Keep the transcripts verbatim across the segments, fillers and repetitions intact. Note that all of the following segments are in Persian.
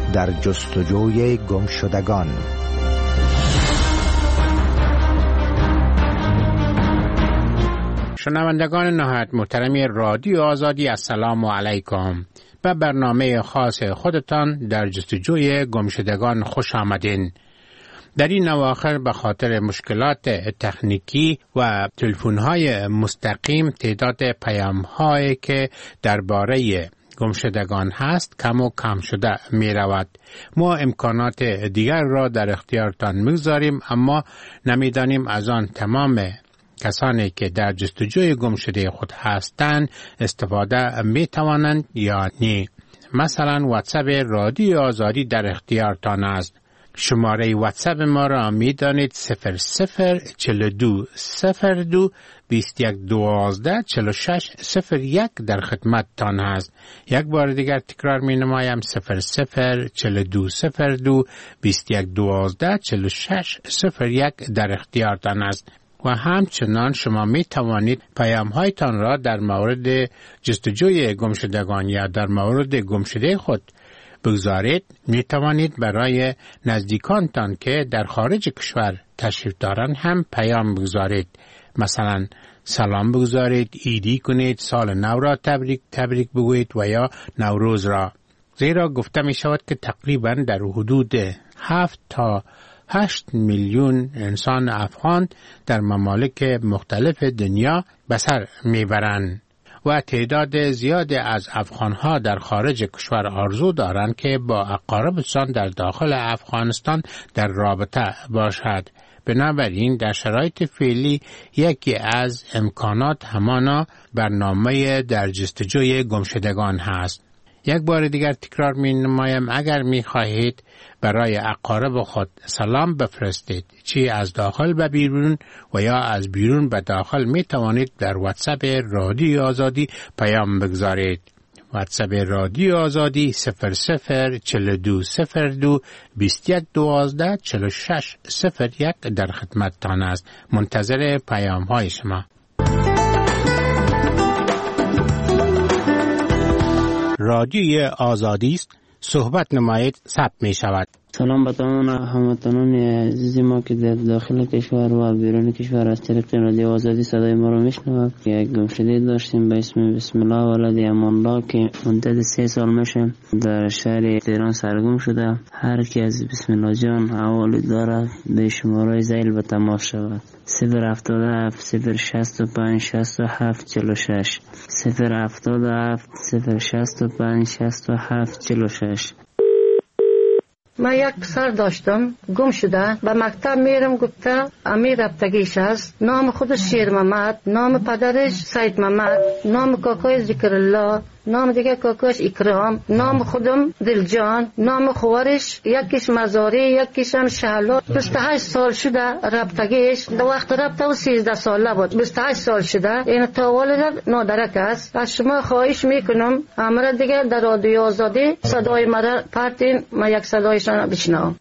در جستجوی گمشدگان. شنوندگان نهایت محترمی رادیو آزادی، السلام علیکم. به برنامه خاص خودتان در جستجوی گمشدگان خوش آمدین. در این اواخر به خاطر مشکلات تکنیکی و تلفن‌های مستقیم تعداد پیام‌هایی که درباره گمشدگان هست کم و کم شده می رود. ما امکانات دیگر را در اختیارتان می‌گذاریم، اما نمی‌دانیم از آن تمام کسانی که در جستجوی گمشده خود هستند استفاده می توانند یا نه. مثلا واتساپ رادیو آزادی در اختیارتان است. شماره واتساپ ما را می دانید صفر صفر چهل و دو صفر دو بیست و یک دوازده چهل و شش صفر یک در خدمت تان است. یک بار دیگر تکرار می نمایم صفر صفر چهل و دو صفر دو بیست و یک دوازده چهل و شش صفر یک در اختیارتان است. و همچنان شما می توانید پیام هایتان را در مورد جستجوی گمشدگان یا در مورد گمشده خود بگذارید. می توانید برای نزدیکانتان که در خارج کشور تشریف دارند هم پیام بگذارید. مثلا سلام بگذارید، ایدی کنید، سال نو را تبریک تبریک بگویید و یا نوروز را. زیرا گفته می شود که تقریبا در حدود هفت تا هشت میلیون انسان افغان در ممالک مختلف دنیا به سر میبرند و تعداد زیادی از افغانها در خارج کشور آرزو دارند که با اقاربشان در داخل افغانستان در رابطه باشد. بنابراین در شرایط فعلی یکی از امکانات همانا برنامه در جستجوی گمشدگان هست. یک بار دیگر تکرار می نمایم، اگر می خواهید برای اقارب خود سلام بفرستید، چی از داخل به بیرون و یا از بیرون به داخل، می توانید در واتساپ رادیو آزادی پیام بگذارید. واتساپ رادیو آزادی صفر صفر چهل و دو صفر دو بیست و یک دوازده چهل و شش صفر یک در خدمت تان است. منتظر پیام های شما. رادیوی آزادی است. صحبت نمایید، ثبت می شود. سلام به تمام هموطنان عزیز ما که در داخل کشور و بیرون کشور از طریق رادیو آزادی صدای ما را میشنوند. یک گمشده داشتیم به اسم بسم الله ولد امان الله که مدت سه سال میشه در شهر تهران سرگم شده. هر کی از بسم الله جان احوال داره به شماره زیل به تماس شود. صفر هفتاد و هفت صفر شصت و پنج شصت و هفت چهل و شش صفر هفتاد و هفت صفر شصت و پنج شصت و هفت چهل و شش. من یک پسر داشتم گم شده، به مکتب میرم گفته امیر رفتگیش است. نام خودش شیر محمد، نام پدرش سید محمد، نام کاکای ذکر الله، نام دیگه کاکاش اکرام، نام خودم دلجان، نام خوارش یکیش مزاری یکیش هم شهلا. بیست و هشت سال شده رفتگیش. در وقت رفته و سیزده ساله بود. بیست و هشت سال شده. این تا والد نادرک است. از شما خواهش میکنم امر دیگه در رادیو آزادی صدای مرا پرتین، من یک صدایشان بشنوم.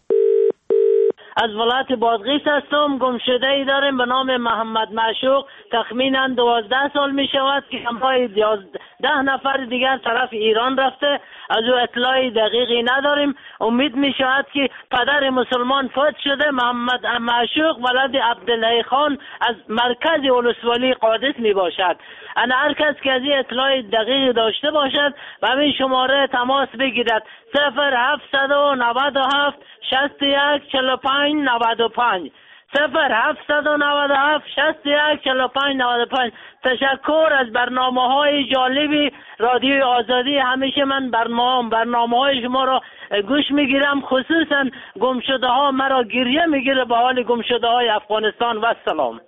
از ولایت بادغیس هستم. گمشده ای داریم به نام محمد معشوق. تخمینا دوازده سال می شود که همراه ده نفر دیگر طرف ایران رفته. از او اطلاعی دقیقی نداریم. امید می شود که پدر مسلمان فوت شده. محمد معشوق ولد عبدالله خان از مرکز ولسوالی قادس می باشد. انا هر کس که از این اطلاعی دقیق داشته باشد و همین شماره تماس بگیرد. صفر هفتصد و نود و هفت شصت و یک چهل و پنج نود و پنج صفر هفتصد و نود و هفت شصت و یک چهل و پنج نود و پنج. تشکر از برنامه های جالبی رادیو آزادی. همیشه من برنامه برنامه های شما را گوش میگیرم، خصوصا گمشده ها مرا گریه میگیره به حال گمشده های افغانستان. و سلام.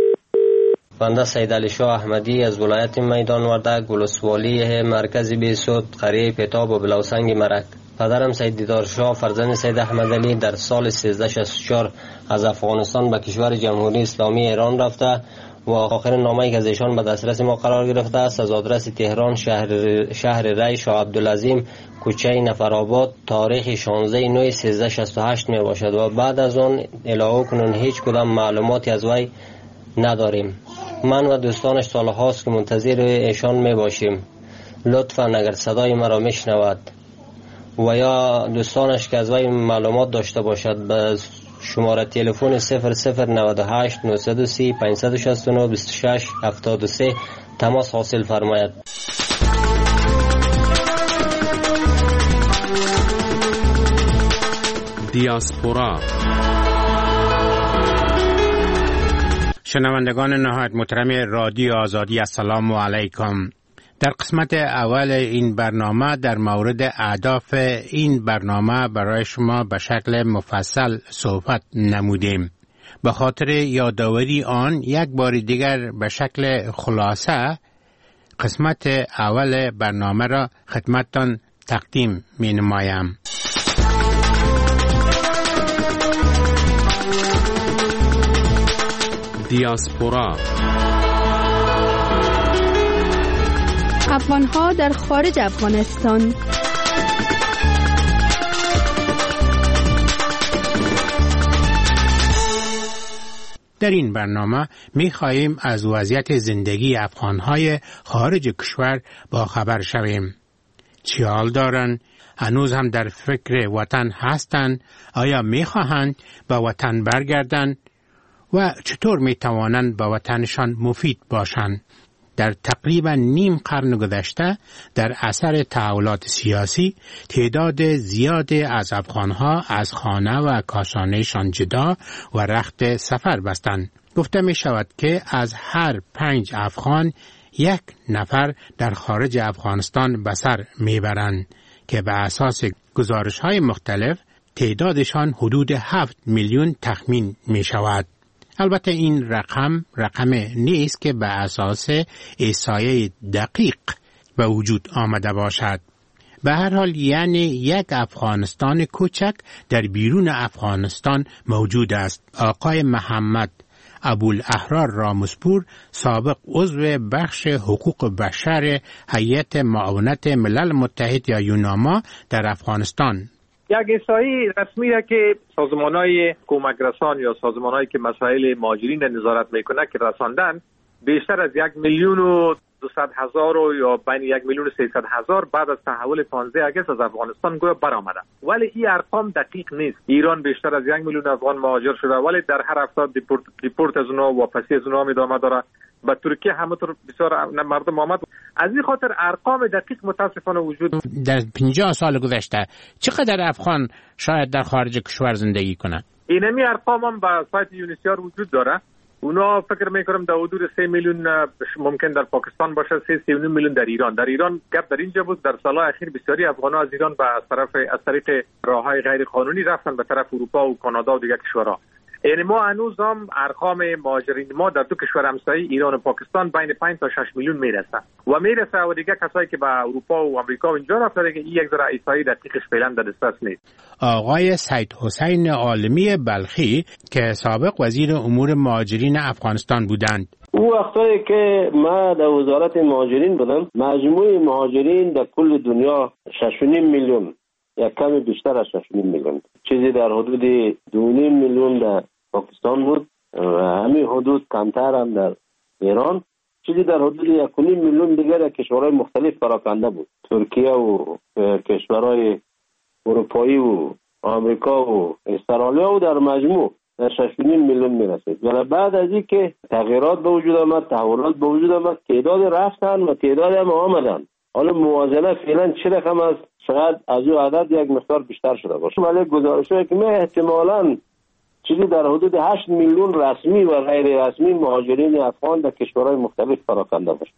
بنده سید علی شاه احمدی از ولایت میدان وردک ولسوالی مرکز بیسود قریه پتاب و بلاوسنگ مرک. پدرم سید دیدار شاه فرزند سید احمد علی در سال سیزده شصت و چهار از افغانستان به کشور جمهوری اسلامی ایران رفته و آخرین نامه‌ای که از ایشان به دسترس ما قرار گرفته است از آدرس تهران شهر شهر ری شاه عبدالعظیم کوچه نفرآباد تاریخ شانزده نوامبر سیزده شصت و هشت می باشد و بعد از آن الهو کنون هیچ کدام معلوماتی از وی نداریم. من و دوستانش سال هاست که منتظر ایشان می باشیم. لطفاً اگر صدای مرا میشنود و یا دوستانش که از وی معلومات داشته باشد به شماره تلفن صفر صفر نود و هشت نهصد و سی پانصد و شصت و نه بیست و شش هفتاد و سه تماس حاصل فرماید. دیاسپورا. شنوندگان نهایت محترم رادیو آزادی، السلام علیکم. در قسمت اول این برنامه در مورد اهداف این برنامه برای شما به شکل مفصل صحبت نمودیم. به خاطر یادآوری آن یک بار دیگر به شکل خلاصه قسمت اول برنامه را خدمتتان تقدیم می نمایم. دیاسپورا. افغان‌ها در خارج افغانستان. در این برنامه می خواهیم از وضعیت زندگی افغان‌های خارج کشور با خبر شویم. چی حال دارند؟ هنوز هم در فکر وطن هستند؟ آیا می خواهند به وطن برگردند؟ و چطور می توانند به وطنشان مفید باشند؟ در تقریبا نیم قرن گذشته در اثر تحولات سیاسی تعداد زیادی از افغانها از خانه و کاشانهشان جدا و رخت سفر بستند. گفته می شود که از هر پنج افغان یک نفر در خارج افغانستان به سر می برند که به اساس گزارش های مختلف تعدادشان حدود هفت میلیون تخمین می شود. البته این رقم رقم نیست که به اساس احصایه دقیق به وجود آمده باشد. به هر حال یعنی یک افغانستان کوچک در بیرون افغانستان موجود است. آقای محمد ابوالاحرار رامسپور، سابق عضو بخش حقوق بشر هیئت معاونت ملل متحد یا یوناما در افغانستان، یک احصایی رسمی را که سازمان‌های کمک رسان یا سازمان‌هایی که مسائل مهاجرین نظارت میکنه که رساندن، بیشتر از یک میلیون و دویست هزار و یا بین یک میلیون و سیصد هزار بعد از تحول پانزده اگست از افغانستان گویا برآمده. ولی این ارقام دقیق نیست. ایران بیشتر از یک میلیون افغان مهاجر شده ولی در هر هفته دیپورت دیپورت از اونها واپسی از اونها ادامه داره. به ترکیه همونطور بسیار مردم آمد. از این خاطر ارقام دقیق متاسفانه وجود در پنجاه سال گذشته چقدر افغان شاید در خارج کشور زندگی کنند؟ اینمی ارقام هم به سایت یونیسیار وجود داره. اونا فکر میکنم در حدود سه میلیون ممکن در پاکستان باشه، سه سی و نیم میلیون در ایران. در ایران گپ در اینجا بود در سالهای اخیر بسیاری افغان‌ها از ایران به از طرف از طریق راههای غیر قانونی رفتن به طرف اروپا و کانادا و دیگر کشورها. یعنی ما هنوز هم ارقام مهاجرین ما در دو کشور همسایه ایران و پاکستان بین پنج تا شش میلیون میرسه و میرسه و دیگه کسایی که به اروپا و آمریکا و اینجا رفتن که این یک ذره احصایی دقیقش فعلا در دسترس نیست. آقای سید حسین عالمی بلخی که سابق وزیر امور مهاجرین افغانستان بودند، او وقتایی که ما در وزارت مهاجرین بودم، مجموع مهاجرین در کل دنیا شش و نیم میلیون، یک کمی بیشتر از شش و نیم میلیون، چیزی در حدود دو و نیم میلیون در پاکستان بود و همین حدود کمتر هم در ایران، چیزی در حدود یک و نیم میلیون دیگر در کشورهای مختلف پراکنده بود، ترکیه و کشورهای اروپایی و آمریکا و استرالیا و در مجموع در شش و نیم میلیون میرسید. ولی بعد از این که تغییرات به وجود آمد، تحولات به وجود آمد، تعداد رفتن و تعداد هم آمدن. حالا موازنه فعلا چه رقم است؟ شاید از او عدد یک مقدار بیشتر شده باشه. ولی گزارش‌هایی که ما احتمالاً چیزی در حدود هشت میلیون رسمی و غیر رسمی مهاجرین افغان در کشورهای مختلف پراکنده باشه.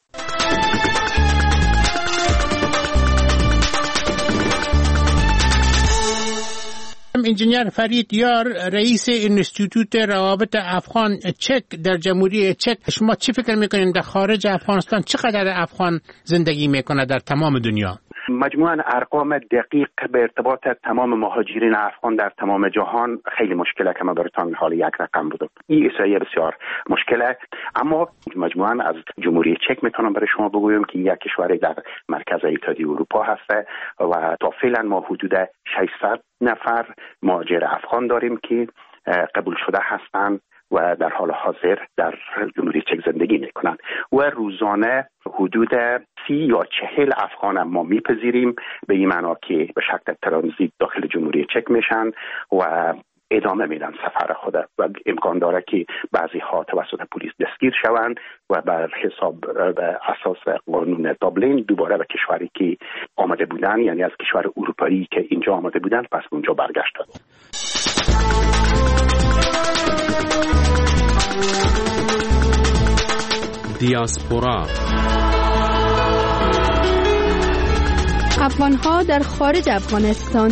انجینیر فرید یار، رئیس انستیتوت روابط افغان چک در جمهوری چک، شما چی فکر میکنید در خارج افغانستان چقدر افغان زندگی میکنه در تمام دنیا؟ مجموعاً ارقام دقیق به ارتباط تمام مهاجرین افغان در تمام جهان خیلی مشکله که ما براتون حال یک رقم بود. این احصایه بسیار مشکله، اما مجموعاً از جمهوری چک میتونم برای شما بگویم که یک کشور در مرکز اتحادیه اروپا هست و تا فعلا ما حدود ششصد نفر مهاجر افغان داریم که قبول شده هستند و در حال حاضر در جمهوری چک زندگی میکنند و روزانه حدود سی یا چهل افغان هم ما میپذیریم، به این معنا که به شکل ترانزیت داخل جمهوری چک میشن و ادامه میدن سفر خود و امکان داره که بعضی ها توسط پلیس دستگیر شوند و بر حساب به اساس قانون دابلین دوباره به کشوری که آمده بودن، یعنی از کشور اروپایی که اینجا آمده بودن، پس اونجا برگشتند. دیاسپورا افغان‌ها در خارج افغانستان.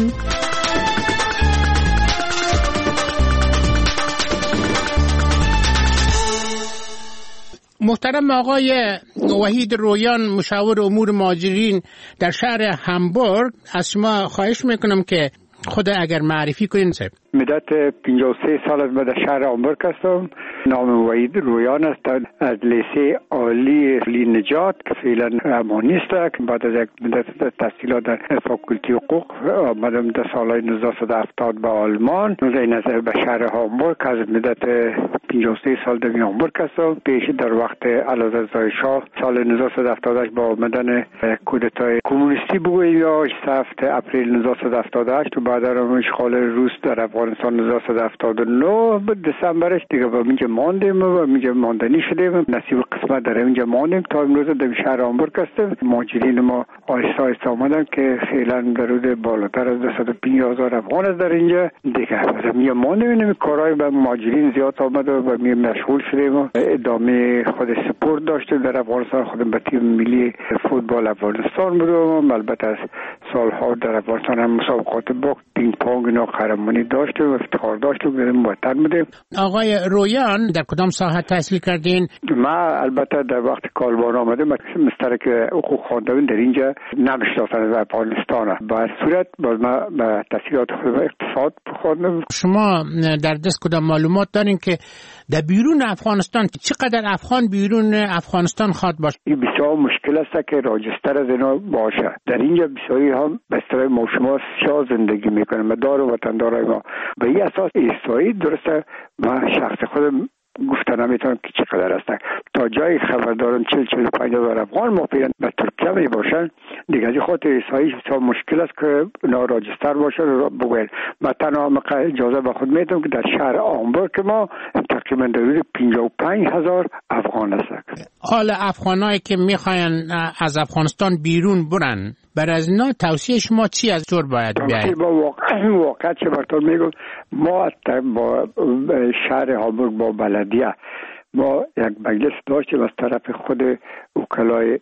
محترم آقای وحید رویان، مشاور امور مهاجرین در شهر همبورگ، از شما خواهش میکنم که خود اگر معرفی کنین. مدت پنجاه و سه سال از در شهر همبورگ هستم. نام وحید رویان است. از لیسه عالی لی نجات که فعلا امانیست است. بعد از یک مدت تحصیلات در فاکولتی حقوق آمدم در سالهای نوزده صد و هفتاد به آلمان. این از به شهر همبورگ از مدت پنجاه و سه سال در همبورگ هستم. پیش در وقت علازر شاه سال نوزده صد و هفتاد و هشت با آمدن کودتای کمونیستی بگوییم یا هفت اپریل نوزده صد و هفتاد و هشت و بعد از اشغال روس در افغانستان نوزده صد و هفتاد و نه به دسامبرش دیگه با اینجا ماندیم و اینجا ماندنی شدیم. نصیب قسمت در اینجا ماندیم تا امروز در شهر همبورگ هستیم. مهاجرین ما آهسته آهسته آمدن که فعلا در حدود بالاتر از دویست و پنجاه هزار افغان است در اینجا دیگه. مثلا اینجا ماندیم. این کارهای به مهاجرین زیاد آمد و به مشغول شدیم و ادامه خود سپورت داشتیم در افغانستان. خودم به تیم ملی فوتبال افغانستان بودم. البته از سالها در افغانستان هم مسابقات باخت پینگ پونگ اینا قهرمانی داشتیم و افتخار داشتیم بودیم وطن بودیم. آقای رویان در کدام ساحه تحصیل کردین؟ ما البته در وقت کالبان آمدیم مسترک حقوق خواندم در اینجا نمیشناسن از افغانستان. با صورت باز ما به تحصیلات خود اقتصاد خواندم. شما در دست کدام معلومات دارین که در بیرون افغانستان چقدر افغان بیرون افغانستان خواد باشه؟ این بسیار مشکل است که راجستر از اینا باشه. در اینجا بسیاری هم به اصطلاح ما شما شاه زندگی میکنن. مدار و وطندارای ما به این اساس ایستایی درسته. ما شخص خودم گفتن نمیتونم که چقدر هستن. تا جای خبر دارم چهل چهل و پنج هزار افغان موقعا به ترکیه می باشن. دیگه از خاطر ایستایی بسیار مشکل است که اونا راجستر باشه رو بگوین. من تنها اجازه به خود میدم که در شهر همبورگ ما تقریبا در حدود پنجاه و پنج هزار افغان هست. حال افغانایی که میخواین از افغانستان بیرون برن، برای از اینا توصیه شما چی از طور باید بیاید؟ با واقع واقع چه براتون میگم، ما با شهر همبورگ با بلدیه ما یک مجلس داشتیم از طرف خود وکلای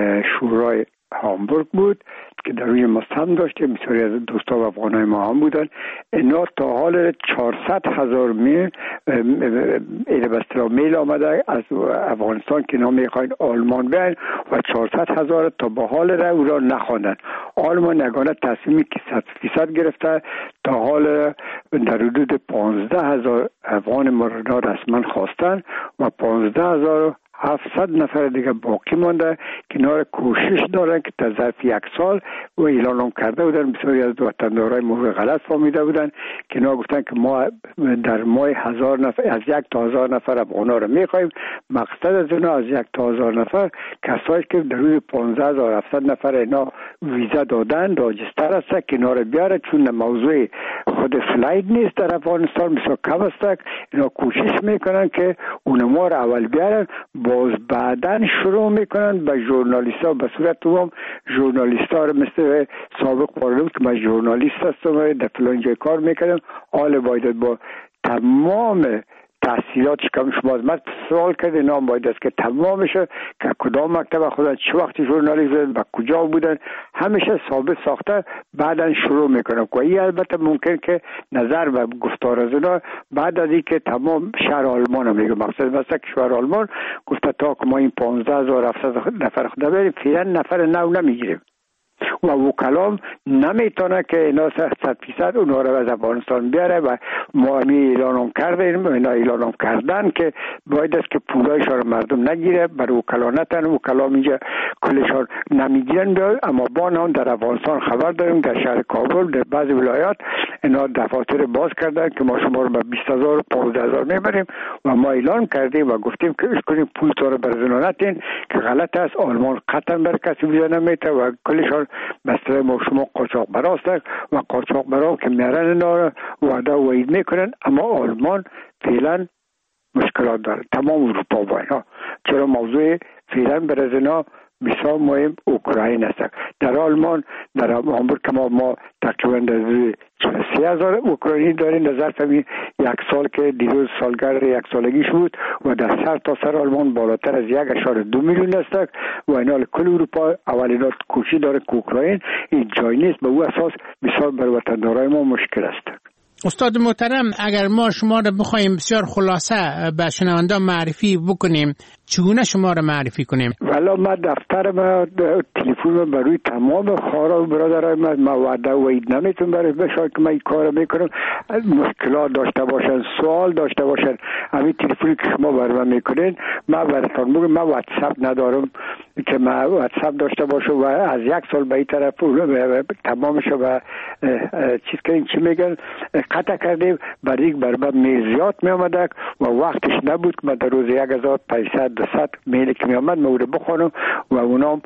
شورای همبورگ بود که در روی مستم داشتیم. بسیاری از دوستا و افغانای ما هم بودن. اینا تا حال چهارصد هزار میل ایده بسترا میل آمده از افغانستان که اینا میخواین آلمان بیاین و چهارصد هزار تا به حال را او را نخواندن. آلمان یگانه تصمیمی که صد فیصد گرفته تا حال در حدود پانزده هزار افغان ما را رسما خواستن و پانزده هزار هفتصد نفر دیگه باقی مانده که اینا کوشش دارن که تا ظرف یک سال و اعلان کرده بودن. بسیاری از وطندارای ما غلط فهمیده بودن که اینا گفتن که ما در ماه هزار نفر از یک تا هزار نفر افغانا رو میخوایم. مقصد از اینا از یک تا هزار نفر کسایی که در روی پانزده هزار و هفتصد نفر اینا ویزا دادن راجستر هست که اینا رو بیاره، چون موضوع خود فلایت نیست در افغانستان بسیار کم است. اینا کوشش میکنن که اونما رو اول بیارن، باز بعدن شروع میکنن به ژورنالیست ها به صورت عموم ژورنالیست ها رو مثل سابق پارلمان که من ژورنالیست هستم در فلان جای کار میکنم، حال باید با تمام تحصیلاتش کم شما از من سوال کرده نام باید است که تمام بشه که کدام مکتب خودن چه وقتی ژورنالیست بودن و کجا بودن همیشه ثابت ساخته بعدن شروع میکنم. و این البته ممکن که نظر و گفتار از اینا بعد از این که تمام شهر آلمان هم میگه مقصد مثلا که شهر آلمان گفته تا که ما این پانزده هزار و هفتصد نفر خدا بریم فعلا نفر نو نمیگیریم و وکلام نمیتونه که اینا صد فیصد اونها رو از افغانستان بیاره و ما همی اعلانم کردیم اینا اعلانم کردن که باید است که پولایشان رو مردم نگیره برای وکلا نتن. وکلام اینجا کلشان نمیگیرن بیاد، اما با نام در افغانستان خبر داریم در شهر کابل در بعض ولایات اینا دفاتر باز کردن که ما شما رو به بیست هزار و پانزده هزار میبریم و ما اعلان کردیم و گفتیم که اش کنیم پول تو رو برزنا نتین که غلط است. آلمان قطعا بر کسی ویزا نمیده و کلشان مثلا ما شما قاچاق براست و قاچاق برا که میارن اینا وعده و وعید میکنن، اما آلمان فعلا مشکلات داره، تمام اروپا با اینا. چرا موضوع فعلا برزنا بسیار مهم اوکراین است. در آلمان در هامبورگ که ما ما تقریبا سی هزار اوکراینی داریم در ظرف یک سال که دیروز سالگرد یک سالگیش بود و در سر تا سر آلمان بالاتر از یک اشاره دو میلیون است و اینا کل اروپا اولین کوشش داره که اوکراین این جای نیست. به او اساس بسیار بر وطندارای ما مشکل است. استاد محترم، اگر ما شما را بخوایم بسیار خلاصه به شنوندگان معرفی بکنیم، چگونه شما را معرفی کنیم؟ والا ما دفتر ما تلفن برای تمام خارا و برادرای ما ما وعده و عید نمیتون برای بشار که من این کار میکنم. مشکلات داشته باشن، سوال داشته باشن، همین تلفنی که شما برای من میکنین ما براتون میگم. من واتساپ ندارم که ما واتساپ داشته باشم و از یک سال به این طرف تمامش و چیز که این چی میگن قطع کردیم. برای بر من میزیات می آمده و وقتش نبود که من در روز یک هزار و پانصد دویست میلی که می آمد من رو بخونم و اونام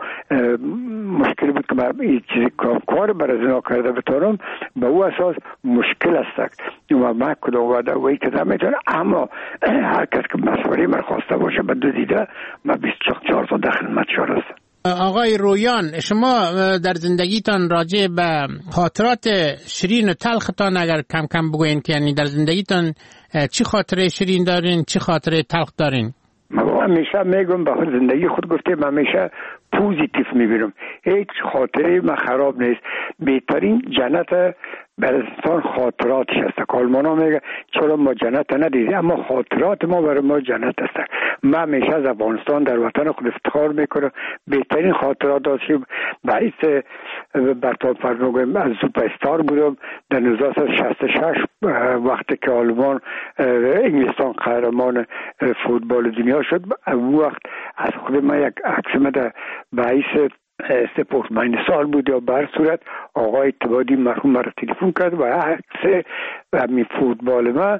مشکل بود که من این چیزی کار برای زنا کرده بتانم. به او اساس مشکل است و من کدام وعده و ای که نمیتونم. اما هر کس که مشوره من خواسته باشه به دو دیده من بیست و چهار سال در خدمت شما هستم. آقای رویان، شما در زندگیتان راجع به خاطرات شیرین و تلختان اگر کم کم بگوین که یعنی در زندگیتان چی خاطره شیرین دارین، چی خاطره تلخ دارین؟ من همیشه میگم به زندگی خود گفتم همیشه پوزیتیو میبینم، هیچ خاطره من خراب نیست. بهترین جنت برای انسان خاطراتش است. کالمانا میگه چرا ما جنت ندیدیم، اما خاطرات ما برای ما جنت است. من همیشه از افغانستان در وطن خود افتخار میکنم. بهترین خاطرات داشتیم. باعث برطور فرموگم از سوپر استار بودم در هزار و نهصد و شصت و شش وقتی که آلمان انگلستان قهرمان فوتبال دنیا شد. اون وقت از خود من یک عکس من باعث سپورت ماین سال بود یا بر صورت آقای اتبادی مرحوم مرا تلفن کرد و عکس همین فوتبال ما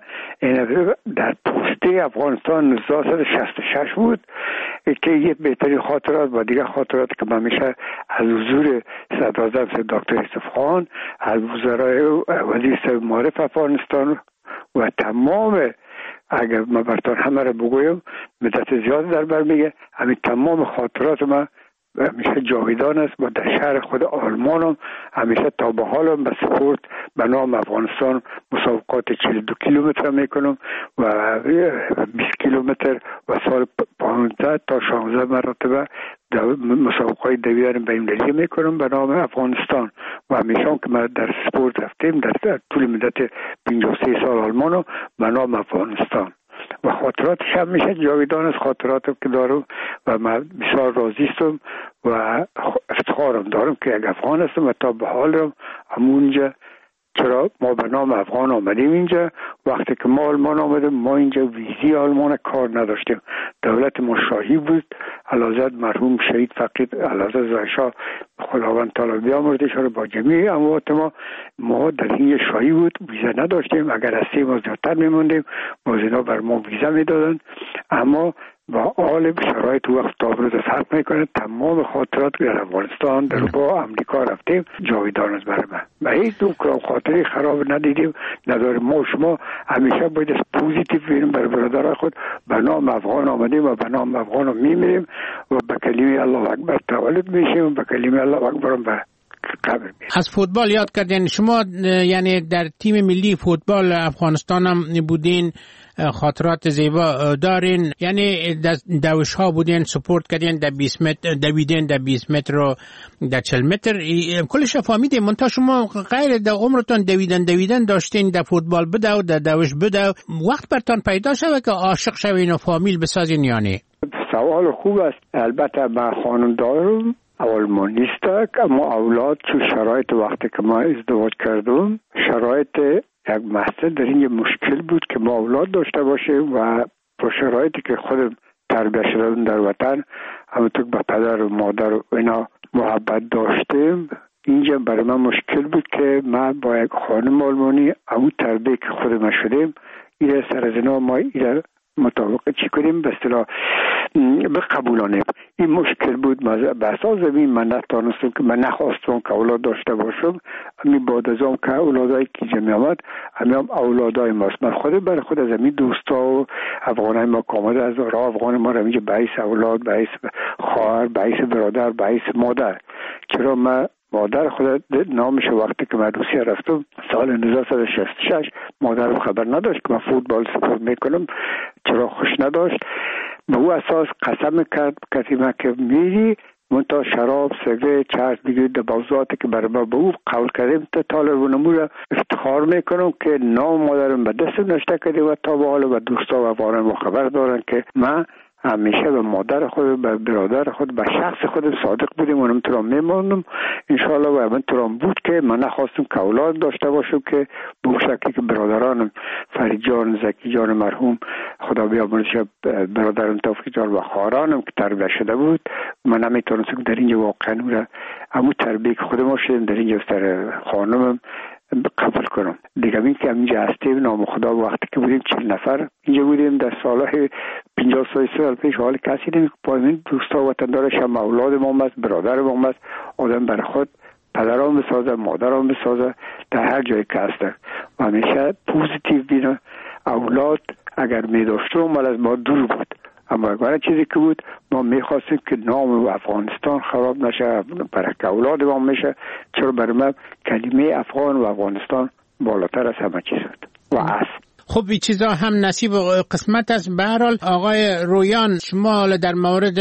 در پوسته افغانستان هزار و نهصد و شصت و شش بود که یه بهترین خاطرات و دیگه خاطرات که من میشه از حضور صدراعظم دکتر یوسف خان، از وزرای وزیر صاحب معارف افغانستان و تمام، اگر من براتون همه رو بگویم مدت زیاد در بر میگه، همین تمام خاطرات ما همیشه جاویدان است. و در شهر خود آلمان هم همیشه تا به حال هم به سپورت به نام افغانستان مسابقات چهل و دو کیلومتر میکنم و بیست کیلومتر و سال پانزده تا شانزده مرتبه مسابقات دویدن بین المللی میکنم به نام افغانستان. و همیشه که ما در سپورت رفتیم در طول مدت پنجاه و سه سال آلمانو به نام افغانستان و خاطراتش هم میشه جاویدان از خاطراتم که دارم و من بسیار راضی هستم و افتخارم دارم که یک افغان هستم و تا به حالم همونجا. چرا ما به نام افغان آمدیم اینجا؟ وقتی که ما آلمان آمدیم ما اینجا ویزی آلمان کار نداشتیم. دولت ما شاهی بود. علازت مرحوم شهید فقید علازت زایشا خداوند تعالی بیامرزش رو با جمیع اموات ما ما در این شاهی بود، ویزا نداشتیم. اگر از سه ماه زیادتر میموندیم باز اینا بر ما ویزا میدادن. اما با حال شرایط وقت تابلو فرق میکنه. تمام خاطرات در افغانستان در با امریکا رفتیم جاویدان است برای من و هیچ دو خاطری خراب ندیدیم نداریم. ما شما همیشه باید از پوزیتیو بینیم برای برادرای خود. به نام افغان آمدیم و به نام افغان میمیریم و به کلمه الله اکبر تولد میشیم و به کلمه الله اکبر هم به قبر میشیم. از فوتبال یاد کردین شما، یعنی در تیم ملی فوتبال افغانستان هم بودین، خاطرات زیبا دارین، یعنی دوش ها بودین، سپورت کردین در بیست متر، دویدین در بیست متر و در چهل متر، کلش فهمیدین. منتها شما غیر در عمرتان دویدن دویدن داشتین، در فوتبال بدو در دوش بدو، وقت برتان پیدا شده که عاشق شوین و فامیل بسازین یعنی؟ سوال خوب است. البته من خانم دارم آلمان نیست، اما اولاد چون شرایط وقتی که ما ازدواج کردم شرایط یک مسئله در این مشکل بود که ما اولاد داشته باشیم و با شرایطی که خودم تربیت شدم در وطن همونطور با پدر و مادر و اینا محبت داشتیم اینجا برای من مشکل بود که من با یک خانم آلمانی او تربیه که خود ما شدیم این سر زنا ما این مطابق چی کنیم به اصطلاح بقبولانیم. این مشکل بود. به اساس زمین من نتانستم که من نخواستم که اولاد داشته باشم. امی بعد از اون که اولادایی که جمعی آمد امی هم اولادای ماست. من خود برای خود از امی دوستا و افغانای ما کامده از راه افغان ما را اینجا بعیس اولاد، بعیس خواهر، بعیس برادر، بعیس مادر. چرا من مادر خود نامش وقتی که من روسیه رفتم سال نوزده و شصت و شش مادرم خبر نداشت که من فوتبال سپورت میکنم، چرا خوش نداشت. به او اساس قسم کرد کسی من که میری منتها شراب، سگرت، چرس دیگه دبوزاتی که برای ما به او قول کردیم تا طالب و نمور افتخار میکنم که نام مادرم به دست نشته کرده و تا به حال و دوستا و افغانان و خبر دارن که من همیشه به مادر خود، به برادر خود، به شخص خود صادق بودیم و نمیتونم میمونم انشاءالله. و من ترام بود که من نخواستم که اولاد داشته باشم که به شکلی که برادرانم فرید جان، زکی جان مرحوم خدا بیامرزش، برادرم توفیق جان و خواهرانم که تربیت شده بود من نمیتونستم در اینجا واقعا همون تربیه که خود ما شدیم در اینجا سر خانمم قبول کنم. دیگه این که اینجا هستیم نام خدا وقتی که بودیم چهل نفر اینجا بودیم در سالهای پنجاه سال پیش حال کسی نمی که پایمین دوستا و وطندارش هم اولاد ما است، برادر ما است. آدم بر خود پدران بسازه، مادران بسازه در هر جایی که هسته و همیشه پوزیتیو بینه. اولاد اگر می داشتم مال از ما دور بود، اما اگر چیزی که بود ما میخواستیم که نام افغانستان خراب نشه، برای که اولاد ما میشه. چرا برای من کلمه افغان و افغانستان بالاتر از همه چیز بود و است. خب این چیزا هم نصیب و قسمت است. به هر حال آقای رویان، شما در مورد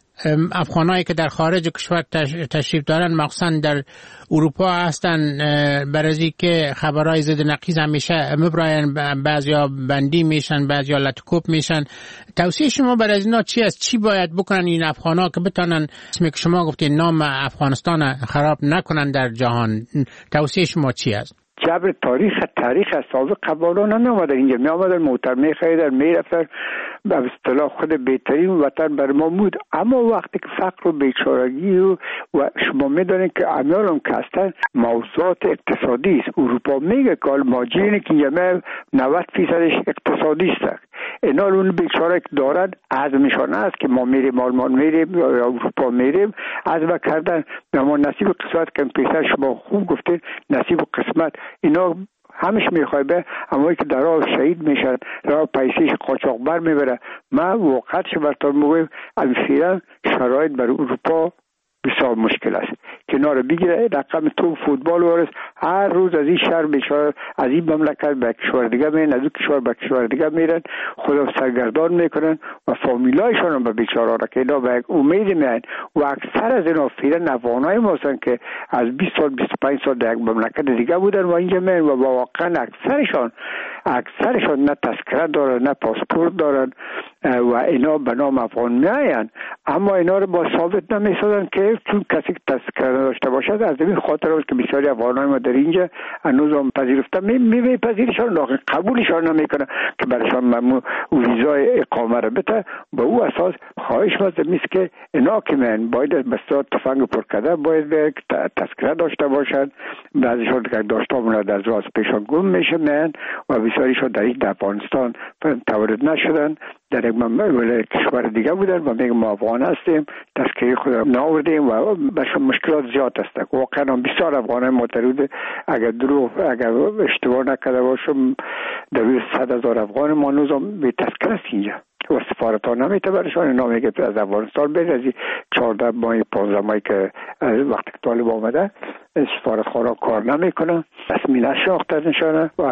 افغانایی که در خارج کشور تشریف دارن مخصوصا در اروپا هستن برای که خبرهای ضد نقیض همیشه مبراین، بعضیا بندی میشن، بعضیا لطکوب میشن. توصیه شما برای اینا چی است؟ چی باید بکنن این افغانا که بتونن اسمی که شما گفتید نام افغانستان خراب نکنن در جهان؟ توصیه شما چی است؟ جبر تاریخ تاریخ از سابق قبالان هم آمدن اینجا، می آمدن موتر می خریدن می رفتن، به اصطلاح خود بهترین وطن بر ما بود. اما وقتی که فقر و بیچارگی و, و شما می دانید که امیال هم که هستن موضوعات اقتصادی است. اروپا میگه که ماجرینه که اینجا نود فیصدش اقتصادی است. اینا اون بیچاره که دارن عزمشان است که ما میریم آلمان میریم یا اروپا میریم عزم کردن. اما نصیب قسمت که پیسر شما خوب گفتید نصیب قسمت اینا همش میخوای به اما که در راه شهید میشن، راه پیسیش قاچاق بر میبره. من واقعا شبرتان موقع امفیرا شرایط بر اروپا بسیار مشکل است. کنار بگیره رقم تو فوتبال وارس هر روز از این شهر بشار از این مملکت به کشور دیگه میرن، از این کشور به کشور دیگه میرن، خدا سرگردان میکنن و فامیلایشان هم به بیچاره را که اینا به یک امید میان. و اکثر از اینا فیرن افغانای ما هستن که از بیست سال بیست و پنج سال در یک مملکت دیگه بودن و اینجا میان و واقعا اکثرشان اکثرشان نه تذکره دارن نه پاسپورت دارن و اینا به نام افغان میاین. اما اینا رو با ثابت نمیسازن که چون کسی که تذکره داشته باشد. از این خاطر است که بسیاری افغانای ما در اینجا هنوز هم پذیرفتن میپذیرشان لکن قبولشان نمیکنه که برایشان ممنوع ویزای اقامه رو بده. به او اساس خواهش مزد میست که اینا که من باید بسیار تفنگ پر کرده باید تذکره داشته باشد. بعضیشان که داشته همون در راز پیشان گم میشه من و بسیاریشان در این در افغانستان تولد نشدن، در یک کشور دیگه بودن و میگم ما افغان هستیم تذکره خود ناوردیم و بسیار مشکلات زیاد هست. واقعا بسیار افغانای معترض اگر دروغ اگر اشتباه نکرده باشم در صد هزار افغان ما نوزم به تذکره است اینجا و سفارت ها نمیته برشان نامی که از افغانستان بید از چهارده ماهی پانزده ماهی که وقتی که طالب آمده سفارت خارا کار نمیکنه، رسمی نشناخته نشانه و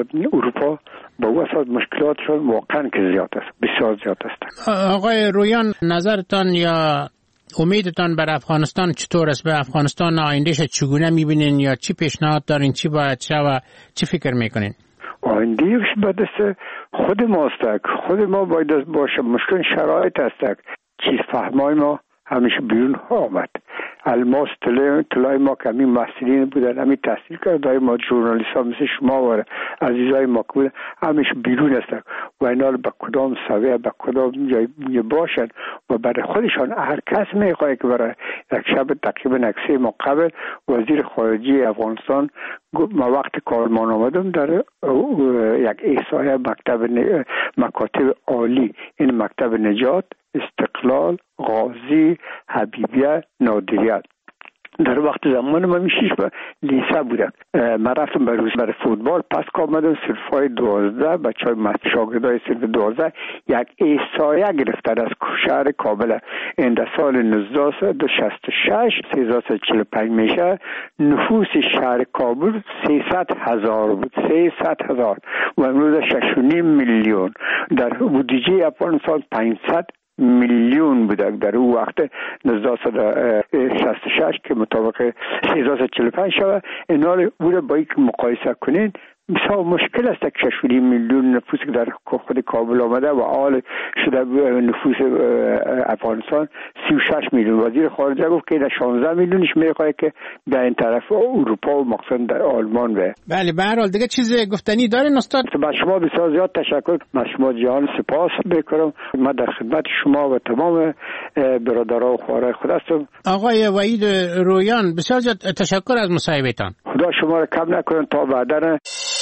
اروپا با او اساس مشکلاتشون واقعا که زیاد است، بسیار زیاد است. آقای رویان نظرتان یا امیدتان بر افغانستان چطور است؟ به افغانستان آیندهش چگونه میبینین یا چی پیشنهاد دارین؟ چی باید شه و چی فکر میکنین؟ آیندهش باید خود ماست، خود ما باید باشه. مشکل شرایط است، چیز فهمای ما همیشه بیرون ها آمد. الماس طلای ما که همین محصلین بودن، همین تحصیل کرده ما ژورنالیست ها مثل شما و عزیزای ما که همیش بیرون هستن و اینا به کدام سویه به کدام جای باشن و برای خودشان هر کس میخواه که برای یک شب تقریبا یک سه ماه قبل وزیر خارجه افغانستان ما وقت کارمان آمدم در یک احصایه مکتب مکاتب عالی، این مکتب نجات، استقلال، غازی، حبیبیه، نادریت در وقت زمان من میشیش به لیسه بودم. من رفتم به روز برای فوتبال، پس که آمدم صرفای دوازده بچه های شاگردای صرف دوازده یک احصایه گرفتن از شهر کابل. این در سال نوزده شصت و شش سیصد و چهل و پنج میشه. نفوس شهر کابل سیصد هزار بود، سیصد هزار و امروز شش و نیم میلیون. در بودجه افغانستان پانصد میلیون بوده در اون وقت نوزده شصت و شش که مطابق سیصد و چهل و پنج شده. اینا رو بوده با یک مقایسه کنین بسیار مشکل است که شش میلیون نفوس که در خود کابل آمده و حال شده نفوس افغانستان سی و شش میلیون. وزیر خارجه گفت که شانزده میلیونش میخواه که در این طرف اروپا و مخصوصا در آلمان به. بله به هر حال دیگه چیز گفتنی دارین استاد؟ با شما بسیار زیاد تشکر، من شما جهان سپاس میکنم. من در خدمت شما و تمام برادران و خوارای خود هستم. آقای وحید رویان بسیار زیاد تشکر از مصاحبهتان. خدا شما را کم نکنه تا بعداً.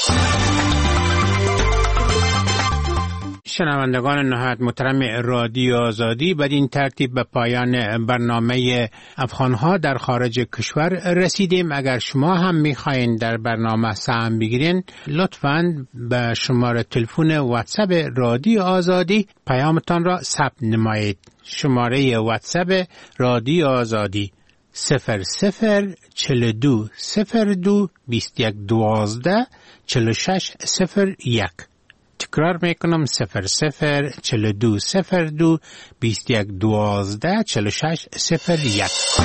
شنوندگان نهایت محترم رادیو آزادی، بدین ترتیب به پایان برنامه افغانها در خارج کشور رسیدیم. اگر شما هم میخواین در برنامه سهم بگیرین لطفاً به شماره تلفن واتساپ رادیو آزادی پیامتان را ثبت نمایید. شماره واتساپ رادیو آزادی صفر صفر چل دو صفر دو بیست یک دوازده چل و شش صفر یک. تکرار میکنم صفر صفر چل دو صفر دو بیست یک دوازده چل و شش صفر یک.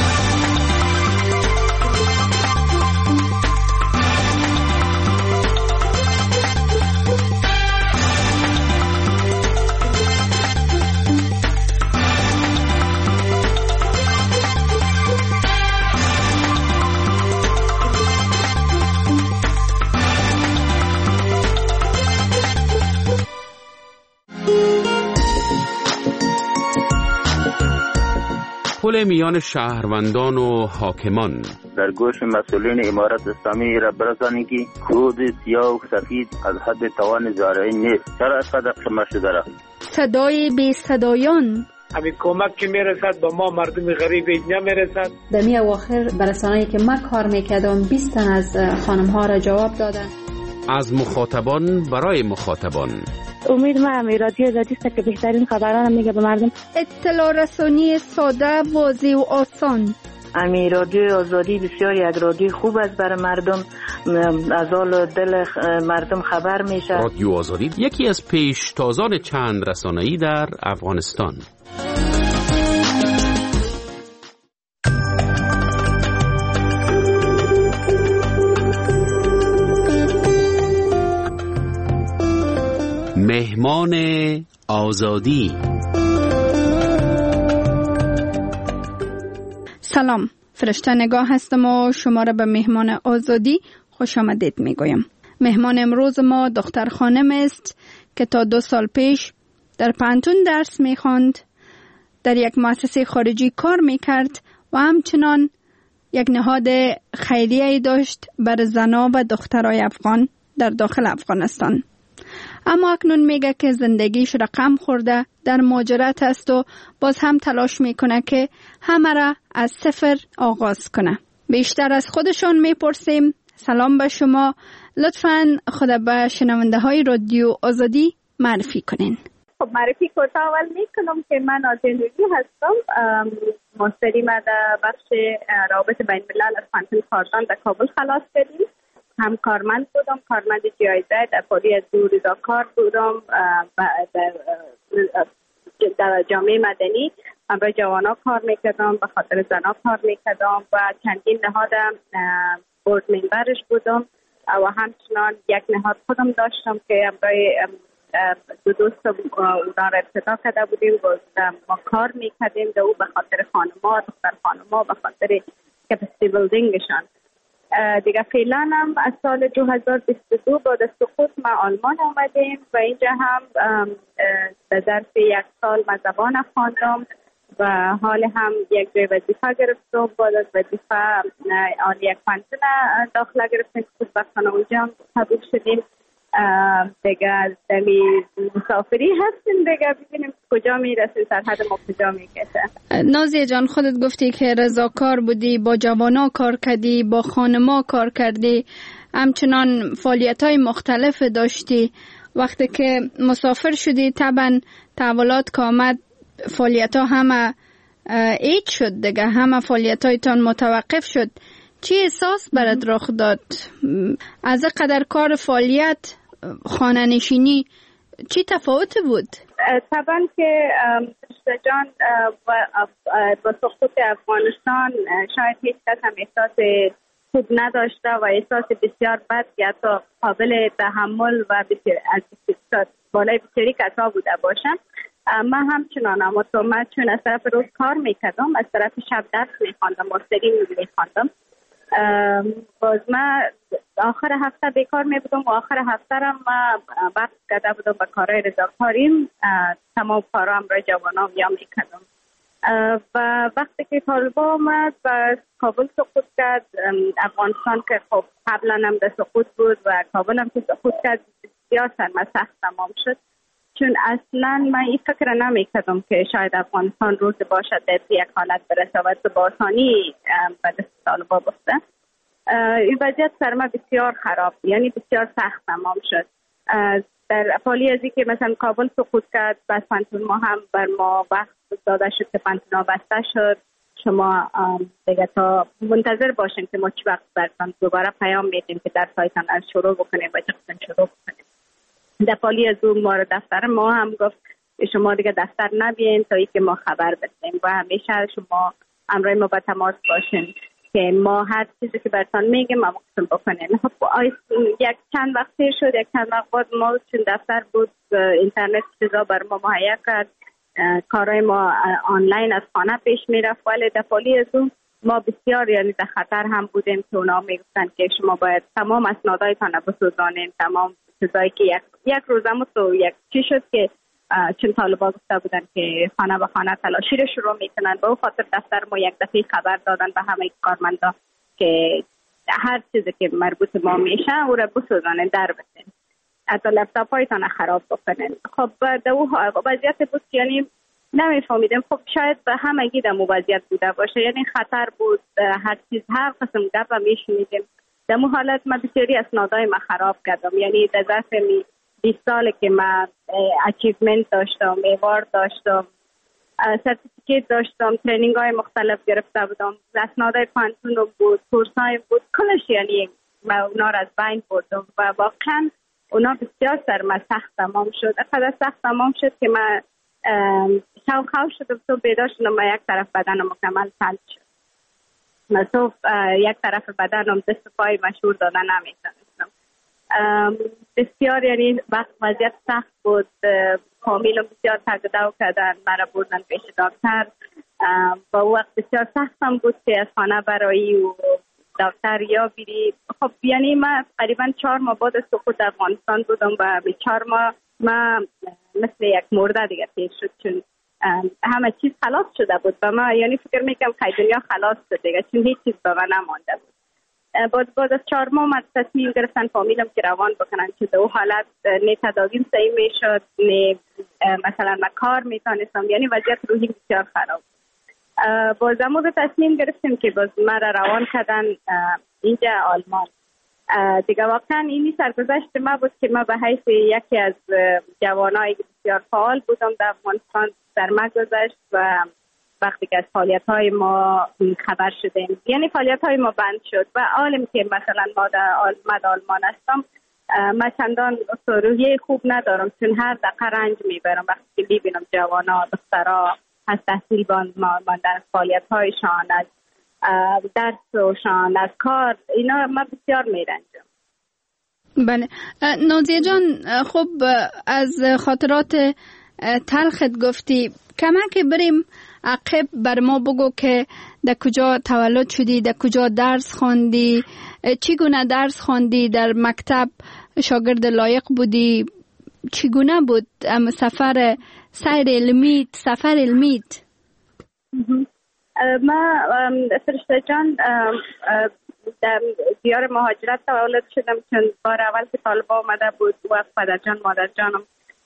پل میان شهروندان و حاکمان در گوش مسئولین امارت اسلامی را برسانید که کود سیاه و سفید از حد توان زارعی نیست. چرا اینقدر قیمت شده را؟ صدای بی صدایان همین کمک که میرسد با ما مردم غریب اینجا میرسد. در می اواخر برسانه‌ای که من کار میکردم بیست تن از خانم ها را جواب دادن. از مخاطبان برای مخاطبان. امید ما هم رادیو آزادی است که بهترین خبران میگه به مردم. اطلاع رسانی ساده، واضح و آسان. امی رادیو آزادی بسیار یک رادیو خوب است برای مردم، از حال دل مردم خبر میشه. رادیو آزادی یکی از پیشتازان چند رسانه‌ای در افغانستان. مهمان آزادی. سلام، فرشته نگاه هستم و شما را به مهمان آزادی خوش آمدید می گویم. مهمان امروز ما دختر خانم است که تا دو سال پیش در پانتون درس می خواند، در یک مؤسسه خارجی کار می کرد و همچنان یک نهاد خیریه‌ای داشت برای زنان و دخترای افغان در داخل افغانستان. اما اکنون میگه که زندگیش رقم خورده، در مهاجرت است و باز هم تلاش میکنه که همه را از صفر آغاز کنه. بیشتر از خودشون میپرسیم. سلام به شما، لطفاً خود به شنونده های رادیو آزادی معرفی کنین. خب معرفی کوتاه اول میکنم که من آزادی هستم، مستری ما در بخش روابط بین الملل از پانتون خاردان در کابل خلاص کردیم. هم کارمند بودم، کارمند جایزه در فعالیت دو رضاکار بودم در جامعه مدنی. برای جوانا کار میکردم، به خاطر زنا کار میکردم و چندین نهاد بورد ممبرش بودم و همچنان یک نهاد خودم داشتم که برای دو دوست اونا را ابتدا کرده بودیم باز ما کار میکردیم دو به خاطر خانما دختر خانما به خاطر کپاسیتی بیلدینگشان. دیگه فعلا هم از سال دو هزار و بیست و دو بعد از سقوط ما آلمان آمدیم و اینجا هم در ظرف یک سال ما زبان خواندم و حال هم یک جای وظیفه گرفتم. بعد از وظیفه آن یک پانتون داخله گرفتیم خوشبختانه اونجا هم قبول شدیم. دیگه دمی مسافری هستیم دیگه ببینیم کجا میرسیم سرحد ما کجا میکشه. نازیه جان خودت گفتی که رضاکار بودی، با جوانا کار کردی، با خانما کار کردی، همچنان فعالیت های مختلف داشتی. وقتی که مسافر شدی طبعا تحولات که آمد فعالیت ها همه ایت شد دیگه، همه فعالیت هایتان متوقف شد. چی احساس برات رخ داد؟ از قدر کار فعالیت خانه نشینی چی تفاوت بود؟ طبعا که جان با سقوط افغانستان شاید هیچ کس هم احساس خوب نداشته و احساس بسیار بد یا تا قابل تحمل و بسیار از بالای بسیاری کسا بوده باشن. من همچنان اما تو من چون از طرف روز کار میکردم از طرف شب درس میخواندم ماستری میخواندم. باز من آخر هفته بیکار می بودم و آخر هفته را من وقت کرده بودم به کارهای رضاکاریم، تمام کارام را جوانام یا می کردم. و وقتی که طالبان آمد و کابل سقوط کرد، افغانستان که خب قبلا هم در سقوط بود و کابل هم که سقوط کرد بسیار سرمسخت تمام شد. چون اصلا من این فکر نمی کردم که شاید افغانستان روز باشد در یک حالت برسه و با آسانی به دست طالبان بسته. این وضعیت سر ما بسیار خراب، یعنی بسیار سخت تمام شد. در حالی ازی که مثلا کابل سقوط کرد بس پانتون ما هم بر ما وقت داده شد که پانتون ها بسته شد. شما دیگه تا منتظر باشین که ما چی وقت برتان دوباره پیام میدیم که در سایتان از شروع بکنیم و چقدر شروع بکنیم. در حالی از اون ما دفتر ما هم گفت شما دیگه دفتر نبین تا ای که ما خبر بدیم و همیشه شما همراه ما با تماس باشین که ما هر چیزی که براتون میگیم ما مقصد بکنیم. خب یک چند وقتی شد یک چند وقت بعد ما چون دفتر بود اینترنت چیزا بر ما مهیا کرد، کارهای ما آنلاین از خانه پیش میرفت. ولی در حالی از اون ما بسیار یعنی در خطر هم بودیم که اونا میگفتن که شما باید تمام اسنادایتان بسوزانین، تمام چیزایی که یک یک روزم تو یک چی شد که چون طالبان گفته بودن که خانه به خانه تلاشی رو شروع میکنن. به خاطر دفتر ما یک دفعه خبر دادن به همه کارمندا که هر چیزی که مربوط ما میشه او را بسوزانن، در بسین، حتی لپتاپ هایتان خراب بکنن. خب در اون وضعیت بود که یعنی نمیفهمیدم. خب شاید به همگی در وضعیت بوده باشه، یعنی خطر بود، هر چیز هر قسم گپ میشنیدیم. در اون حالت من بسیاری اسنادای ما خراب کردم، یعنی در ظرف بیست ساله که من اچیومنت داشتم، ایوارد داشتم، سرتیفیکیت داشتم، ترینینگ های مختلف گرفته بودم، اسنادای پانتون بود، کورس های بود، کلش یعنی من اونا را از بین بردم و واقعا اونا بسیار سر من سخت تمام شد. اقدر سخت تمام شد که من شو خواه شدم تو بیدار شدم و یک طرف بدن مکمل تلت شد. تو یک طرف بدنم دست پای مشهور دادن نمیتونستم. بسیار یعنی وقت وضعیت سخت بود، فامیلم بسیار تگدو کردن، مرا بردن پیش دکتر. با وقت بسیار سختم بود که از خانه برایی و دکتر یا بیری. خب یعنی من قریبا چهار ماه بعد سقوط افغانستان بودم و به چهار ماه من مثل یک مرده دیگه تیر شد، چون همه چیز خلاص شده بود و من یعنی فکر میکنم که دنیا خلاص شد دیگه، چون هیچ چیز به من نمانده بود. بعد بعد از چهار ماه من تصمیم گرفتن فامیلم که روان بکنن، که در اون حالت نه تداویم صحیح میشد، نه مثلا من کار میتونستم، یعنی وضعیت روحی بسیار خراب. باز امروز تصمیم گرفتیم که باز من روان کردن اینجا آلمان. دیگه واقعا اینی سرگذشت ما بود که ما به حیث یکی از جوانایی که بسیار فعال بودم در افغانستان در ما گذشت و وقتی که از فعالیت‌های ما خبر شدیم، یعنی فعالیت‌های ما بند شد و عالم که مثلا ما در آلمان هستم، من چندان روحیه خوب ندارم، چون هر دقیقه رنج میبرم وقتی که میبینم جوانا دخترها از تحصیل ماندن، فعالیت‌هایشان، از درسشان، از کار، اینا من بسیار میرنجم. بله نازیه جان، خب از خاطرات تلخت گفتی، کمک بریم عقب بر ما بگو که در کجا تولد شدی، در کجا درس خواندی، چگونه درس خواندی، در مکتب شاگرد لایق بودی، چگونه بود ام سفر سیر علمیت سفر علمیت؟ ما فرشته جان در دیار مهاجرت تولد شدم، چون بار اول که طالبا آمده بود و پدر جان مادر جانم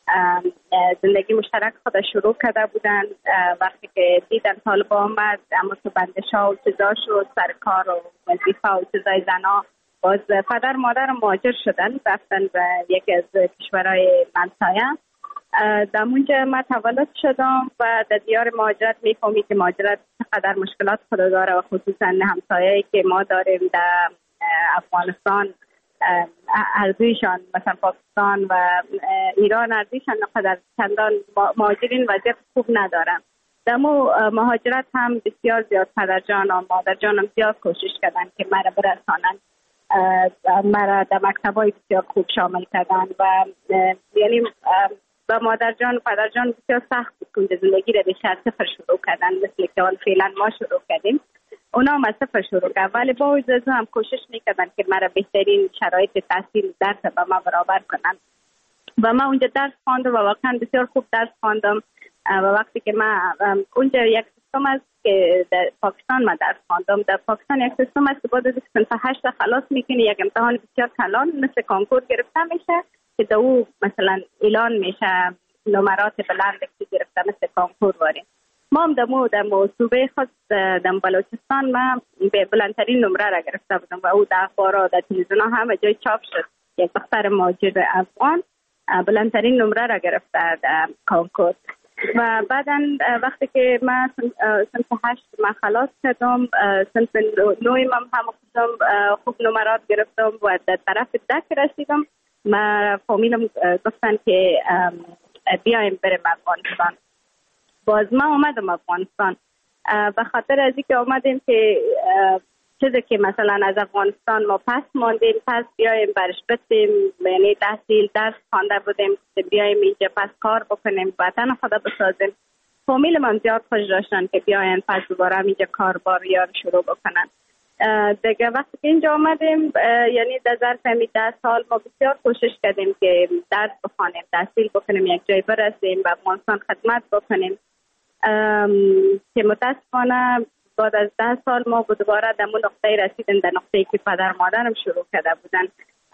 زندگی مشترک خود شروع کرده بودن. وقتی که دیدن طالبا آمد، اما تو بندش ها و چیزا شد، سر کار و وظیفه و چیزای زنا، باز پدر مادر مهاجر شدن، رفتن به یکی از کشورهای همسایه. در اونجا من تولد شدم و در دیار مهاجرت میفهمی که مهاجرت چقدر مشکلات خود داره و خصوصا همسایه‌ای که ما داریم در افغانستان، ارزیشان مثلا پاکستان و ایران ارزیشان نقدر چندان مهاجرین وضعیت خوب ندارن. در مو مهاجرت هم بسیار زیاد پدر جان و مادر جانم زیاد کوشش کردن که مرا برسانن، مرا در مکتبای بسیار خوب شامل کردن و یعنی با مادر جان و پدر جان بسیار سخت بود که زندگی را به صفر شروع کردن، مثل که حال فعلا ما شروع کردیم. اونا هم از صفر شروع کردن، ولی با وجود هم کوشش میکردن که مرا بهترین شرایط تحصیل درس با ما برابر کنن و ما اونجا درس خواندم و واقعا بسیار خوب درس خواندم. و وقتی که ما اونجا یک سیستم است که در پاکستان ما درس خواندم، در پاکستان یک سیستم است که بعد از صنف هشت خلاص میکنی یک امتحان بسیار کلان مثل کنکور گرفته میشه که در او مثلا اعلان میشه نمرات بلند که گرفته مثل کنکور واریم. ما هم دمو دمو صوبه خود دم بلوچستان ما به بلندترین نمره را گرفته بودم و او در اخبار و در تلویزیون همه جای چاپ شد. یک دختر مهاجر افغان بلندترین نمره را گرفته در کنکور. و بعدا وقتی که ما صنف هشت ما خلاص کردم، صنف نوی من هم خودم خوب نمرات گرفتم و در طرف دک رسیدم. ما فامیلم گفتن که بیایم بریم افغانستان. باز ما اومدم افغانستان به خاطر از اینکه اومدیم که چیزی که مثلا از افغانستان ما پس ماندیم، پس بیایم برش بتیم، یعنی تحصیل درس خوانده بودیم، بیایم اینجا پس کار بکنیم، وطن خدا بسازیم. فامیل من زیاد خوش داشتن که بیاین پس دوباره اینجا کار بار یا شروع بکنن. دیگه وقتی که اینجا آمدیم، یعنی در ظرف همین ده سال ما بسیار کوشش کردیم که درس بخوانیم، تحصیل بکنیم، یک جای برسیم و افغانستان خدمت بکنیم که متاسفانه بعد از ده سال ما دوباره در اون نقطه رسیدیم، در نقطه‌ای که پدر مادرم شروع کرده بودن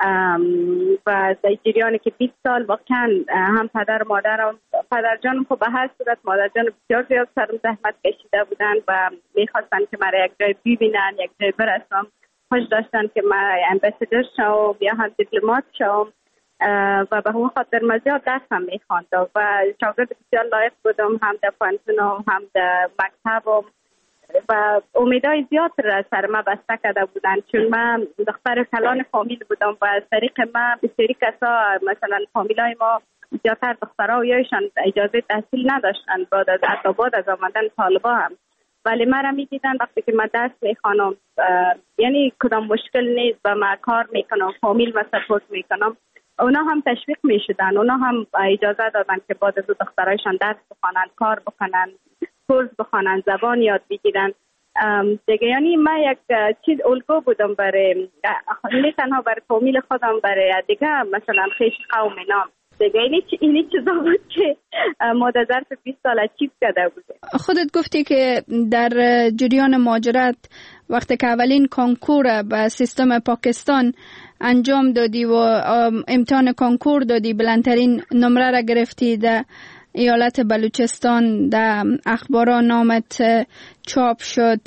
و در جریانی که بیست سال واقعا هم پدر مادرم پدر جانم خب به هر صورت مادر جانم بسیار زیاد سر و زحمت کشیده بودن و میخواستن که مرا یک جای ببینن، یک جای برسم. خوش داشتن که من امباسادور شوم یا هم دیپلمات شوم و به همون خاطر من زیاد درس هم میخواندم و شاگرد بسیار لایق بودم، هم در پانتونم هم در مکتبم و امیدهای زیاد را سر ما بسته کرده بودن، چون من دختر کلان فامیل بودم و از طریق ما بسیاری کسا مثلا فامیلای ما زیادتر دخترها و یایشان اجازه تحصیل نداشتن بعد از حتی بعد از آمدن طالبا هم، ولی من را می دیدن وقتی که من درس میخوانم یعنی کدام مشکل نیست و من کار میکنم، فامیل و سپورت میکنم، اونا هم تشویق میشدن، اونا هم اجازه دادن که بعد از دخترایشان درس بخوانن، کار بکنن، کورس بخوانن، زبان یاد بگیرن دیگه. یعنی من یک چیز الگو بودم برای نه تنها برای فامیل خودم، برای دیگه مثلا خیش قوم نام دیگه. اینی اینی چیزا بود که ما در ظرف بیست سال اچیو کرده بودیم. خودت گفتی که در جریان مهاجرت وقتی که اولین کنکور به سیستم پاکستان انجام دادی و امتحان کنکور دادی، بلندترین نمره را گرفتی، در ایالت بلوچستان در اخبارا نامت چاپ شد.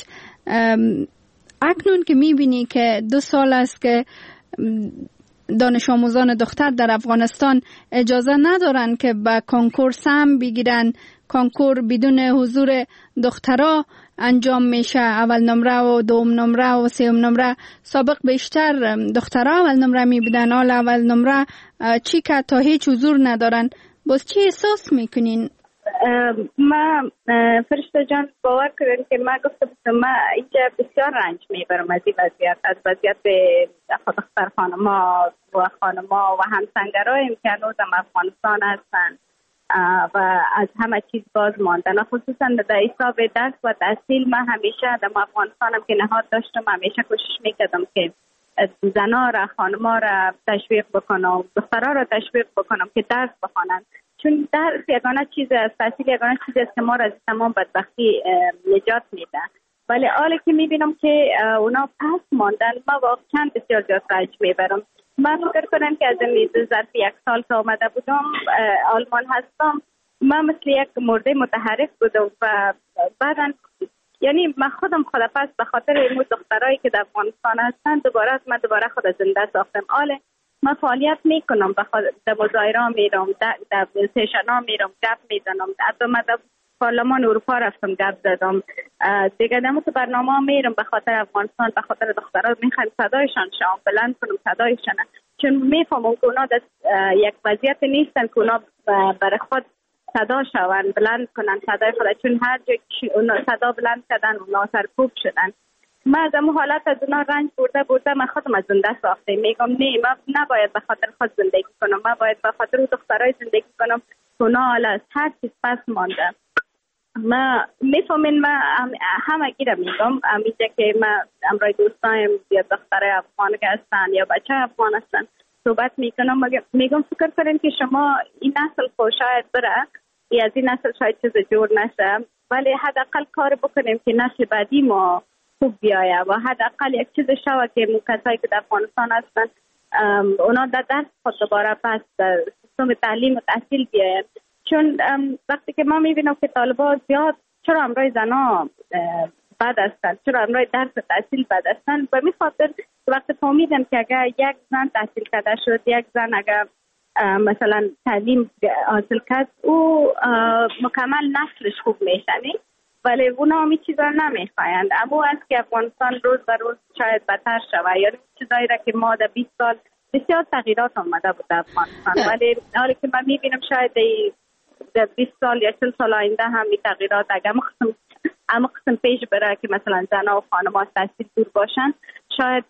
اکنون که میبینی که دو سال است که دانش آموزان دختر در افغانستان اجازه ندارن که به کنکور سهم بگیرن، کنکور بدون حضور دخترها انجام میشه، اول نمره و دوم نمره و سوم نمره. سابق بیشتر دخترها اول نمره میبودن، حالا اول نمره چی که تا هیچ حضور ندارن. باز چی احساس میکنین؟ ما فرشته جان باور کردن که ما گفتم ما اینجا بسیار رنج میبرم از این وضعیت، از وضعیت دختر خانما و خانما و همسنگرایم که هنوزم افغانستان هستن و از همه چیز باز ماندن، خصوصا در حساب درس و تحصیل. من همیشه در افغانستانم که نهاد داشتم همیشه کوشش میکردم که زنا را، خانما را تشویق بکنم، دخترها را تشویق بکنم که درس بخوانند، چون درس یگانه چیز است، تحصیل یگانه چیز است که ما را از تمام بدبختی نجات میده. ولی حالا که میبینم که اونا پس ماندن، ما واقعا بسیار زیاد رنج میبرم. من فکر کنم که از این ظرف یک سال که آمده بودم آلمان هستم، من مثل یک مرده متحرک بودم و بعدا یعنی من خودم خود پس به خاطر این دخترایی که در افغانستان هستن دوباره از من دوباره خود زنده ساختم. آله من فعالیت میکنم، در مظاهره میرم، در سیشن ها میرم، گپ میزنم، حتی من در پارلمان اروپا رفتم گپ زدم دیگه. در تو برنامه ها میرم به خاطر افغانستان، به خاطر دخترها میخوایم صدایشان شام بلند کنم صدایشان، چون میفهمم که اونا در یک وضعیت نیستن که اونا برای خود صدا شوند، بلند کنن صدای خود، چون هر جا اونا صدا بلند کردن اونا سرکوب شدن. من از اون حالت از اونا رنج برده برده من خودم از زنده ساخته میگم نه، من نباید به خاطر خود زندگی کنم، من باید به خاطر دخترای زندگی کنم که اونا حالا از هر چیز پس مانده. ما میفهمین من همه گیره میگم امیجه که من امرای دوستایم یا دختر افغان که هستن یا بچه افغان هستن صحبت میکنم، میگم فکر کنین که شما این نسل خود شاید بره یا از این نسل شاید چیز جور نشه، ولی حداقل کار بکنیم که نسل بعدی ما خوب بیایه و حداقل یک چیز شوه که کسایی که در افغانستان هستن اونا در درس خود دوباره پس در سیستم تعلیم و تحصیل بیاین. چون وقتی که ما میبینم که طالبا زیاد چرا امرای زنا بد هستن، چرا امرای درس تحصیل بد هستن، به می خاطر وقتی فهمیدم که اگر یک زن تحصیل کرده شد، یک زن اگر مثلا تعلیم حاصل کرد او مکمل نسلش خوب میشنی، ولی اونا همی چیزا نمیخوایند. اما است که افغانستان روز به روز شاید بدتر شود، یعنی چیزایی را که ما در بیست سال بسیار تغییرات آمده بود در افغانستان، ولی حالی که من میبینم شاید در بیست سال یا چل سال آینده هم این تغییرات اگر مخصوص اما قسم پیش بره که مثلا زنها و خانم‌ها از تحصیل دور باشن، شاید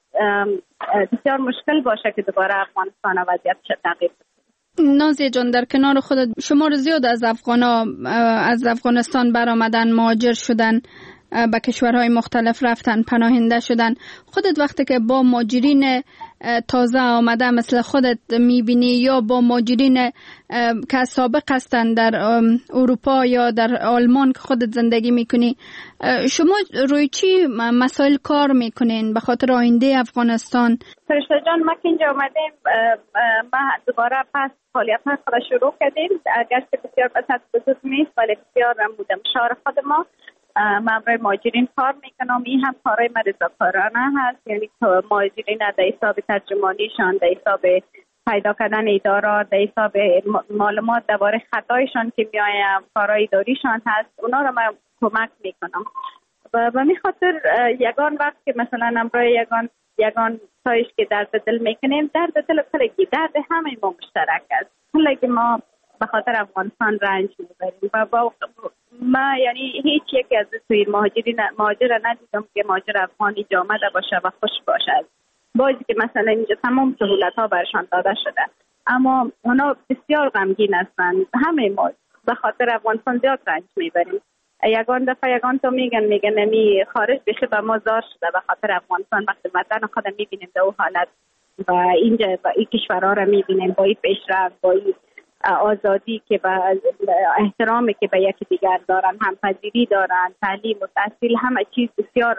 بسیار مشکل باشه که دوباره افغانستان وضعیتش تغییر بده. نازیه جان، در کنار خودت شمار زیاد از افغانا از افغانستان برآمدن، مهاجر شدن، به کشورهای مختلف رفتن، پناهنده شدن. خودت وقتی که با مهاجرین تازه آمده مثل خودت میبینی یا با مهاجرین که سابق هستن در اروپا یا در آلمان که خودت زندگی میکنی، شما روی چی مسائل کار میکنین به خاطر آینده افغانستان؟ فرشته جان، ما که اینجا آمدیم ما دوباره پس فعالیت ها خود شروع کردیم، اگرچه بسیار بسط بزرگ نیست ولی بسیار بودم شهر خود ما من برای مهاجرین کار میکنم. این هم کارهای من رضاکارانه هست، یعنی مهاجرین در حساب ترجمانیشان، در حساب پیدا کردن ادارات، در حساب معلومات درباره خطایشان که میایم، کارهای اداریشان هست، اونا رو من کمک میکنم. و به می خاطر یگان وقت که مثلا امروی یگان یگان تایش که درد دل میکنیم، درد دل کلگی درد همه ما مشترک است، کلگی ما به خاطر افغانستان رنج میبریم و با ما یعنی هیچ یکی از توی مهاجرین مهاجر ندیدم که مهاجر افغانی جامده باشه و خوش باشه، بازی که مثلا اینجا تمام سهولت ها برشان داده شده، اما اونا بسیار غمگین هستن. همه ما به خاطر افغانستان زیاد رنج میبریم. یگان دفعه یگان تو میگن میگن نمی خارج بشه به ما زار شده به خاطر افغانستان. وقتی وطن خودم میبینیم در اون حالت و اینجا با این کشورها رو میبینیم با این پیشرفت، با این آزادی که با احترامی که به یکی دیگر دارن، همپذیری دارن، تعلیم و تحصیل، همه چیز بسیار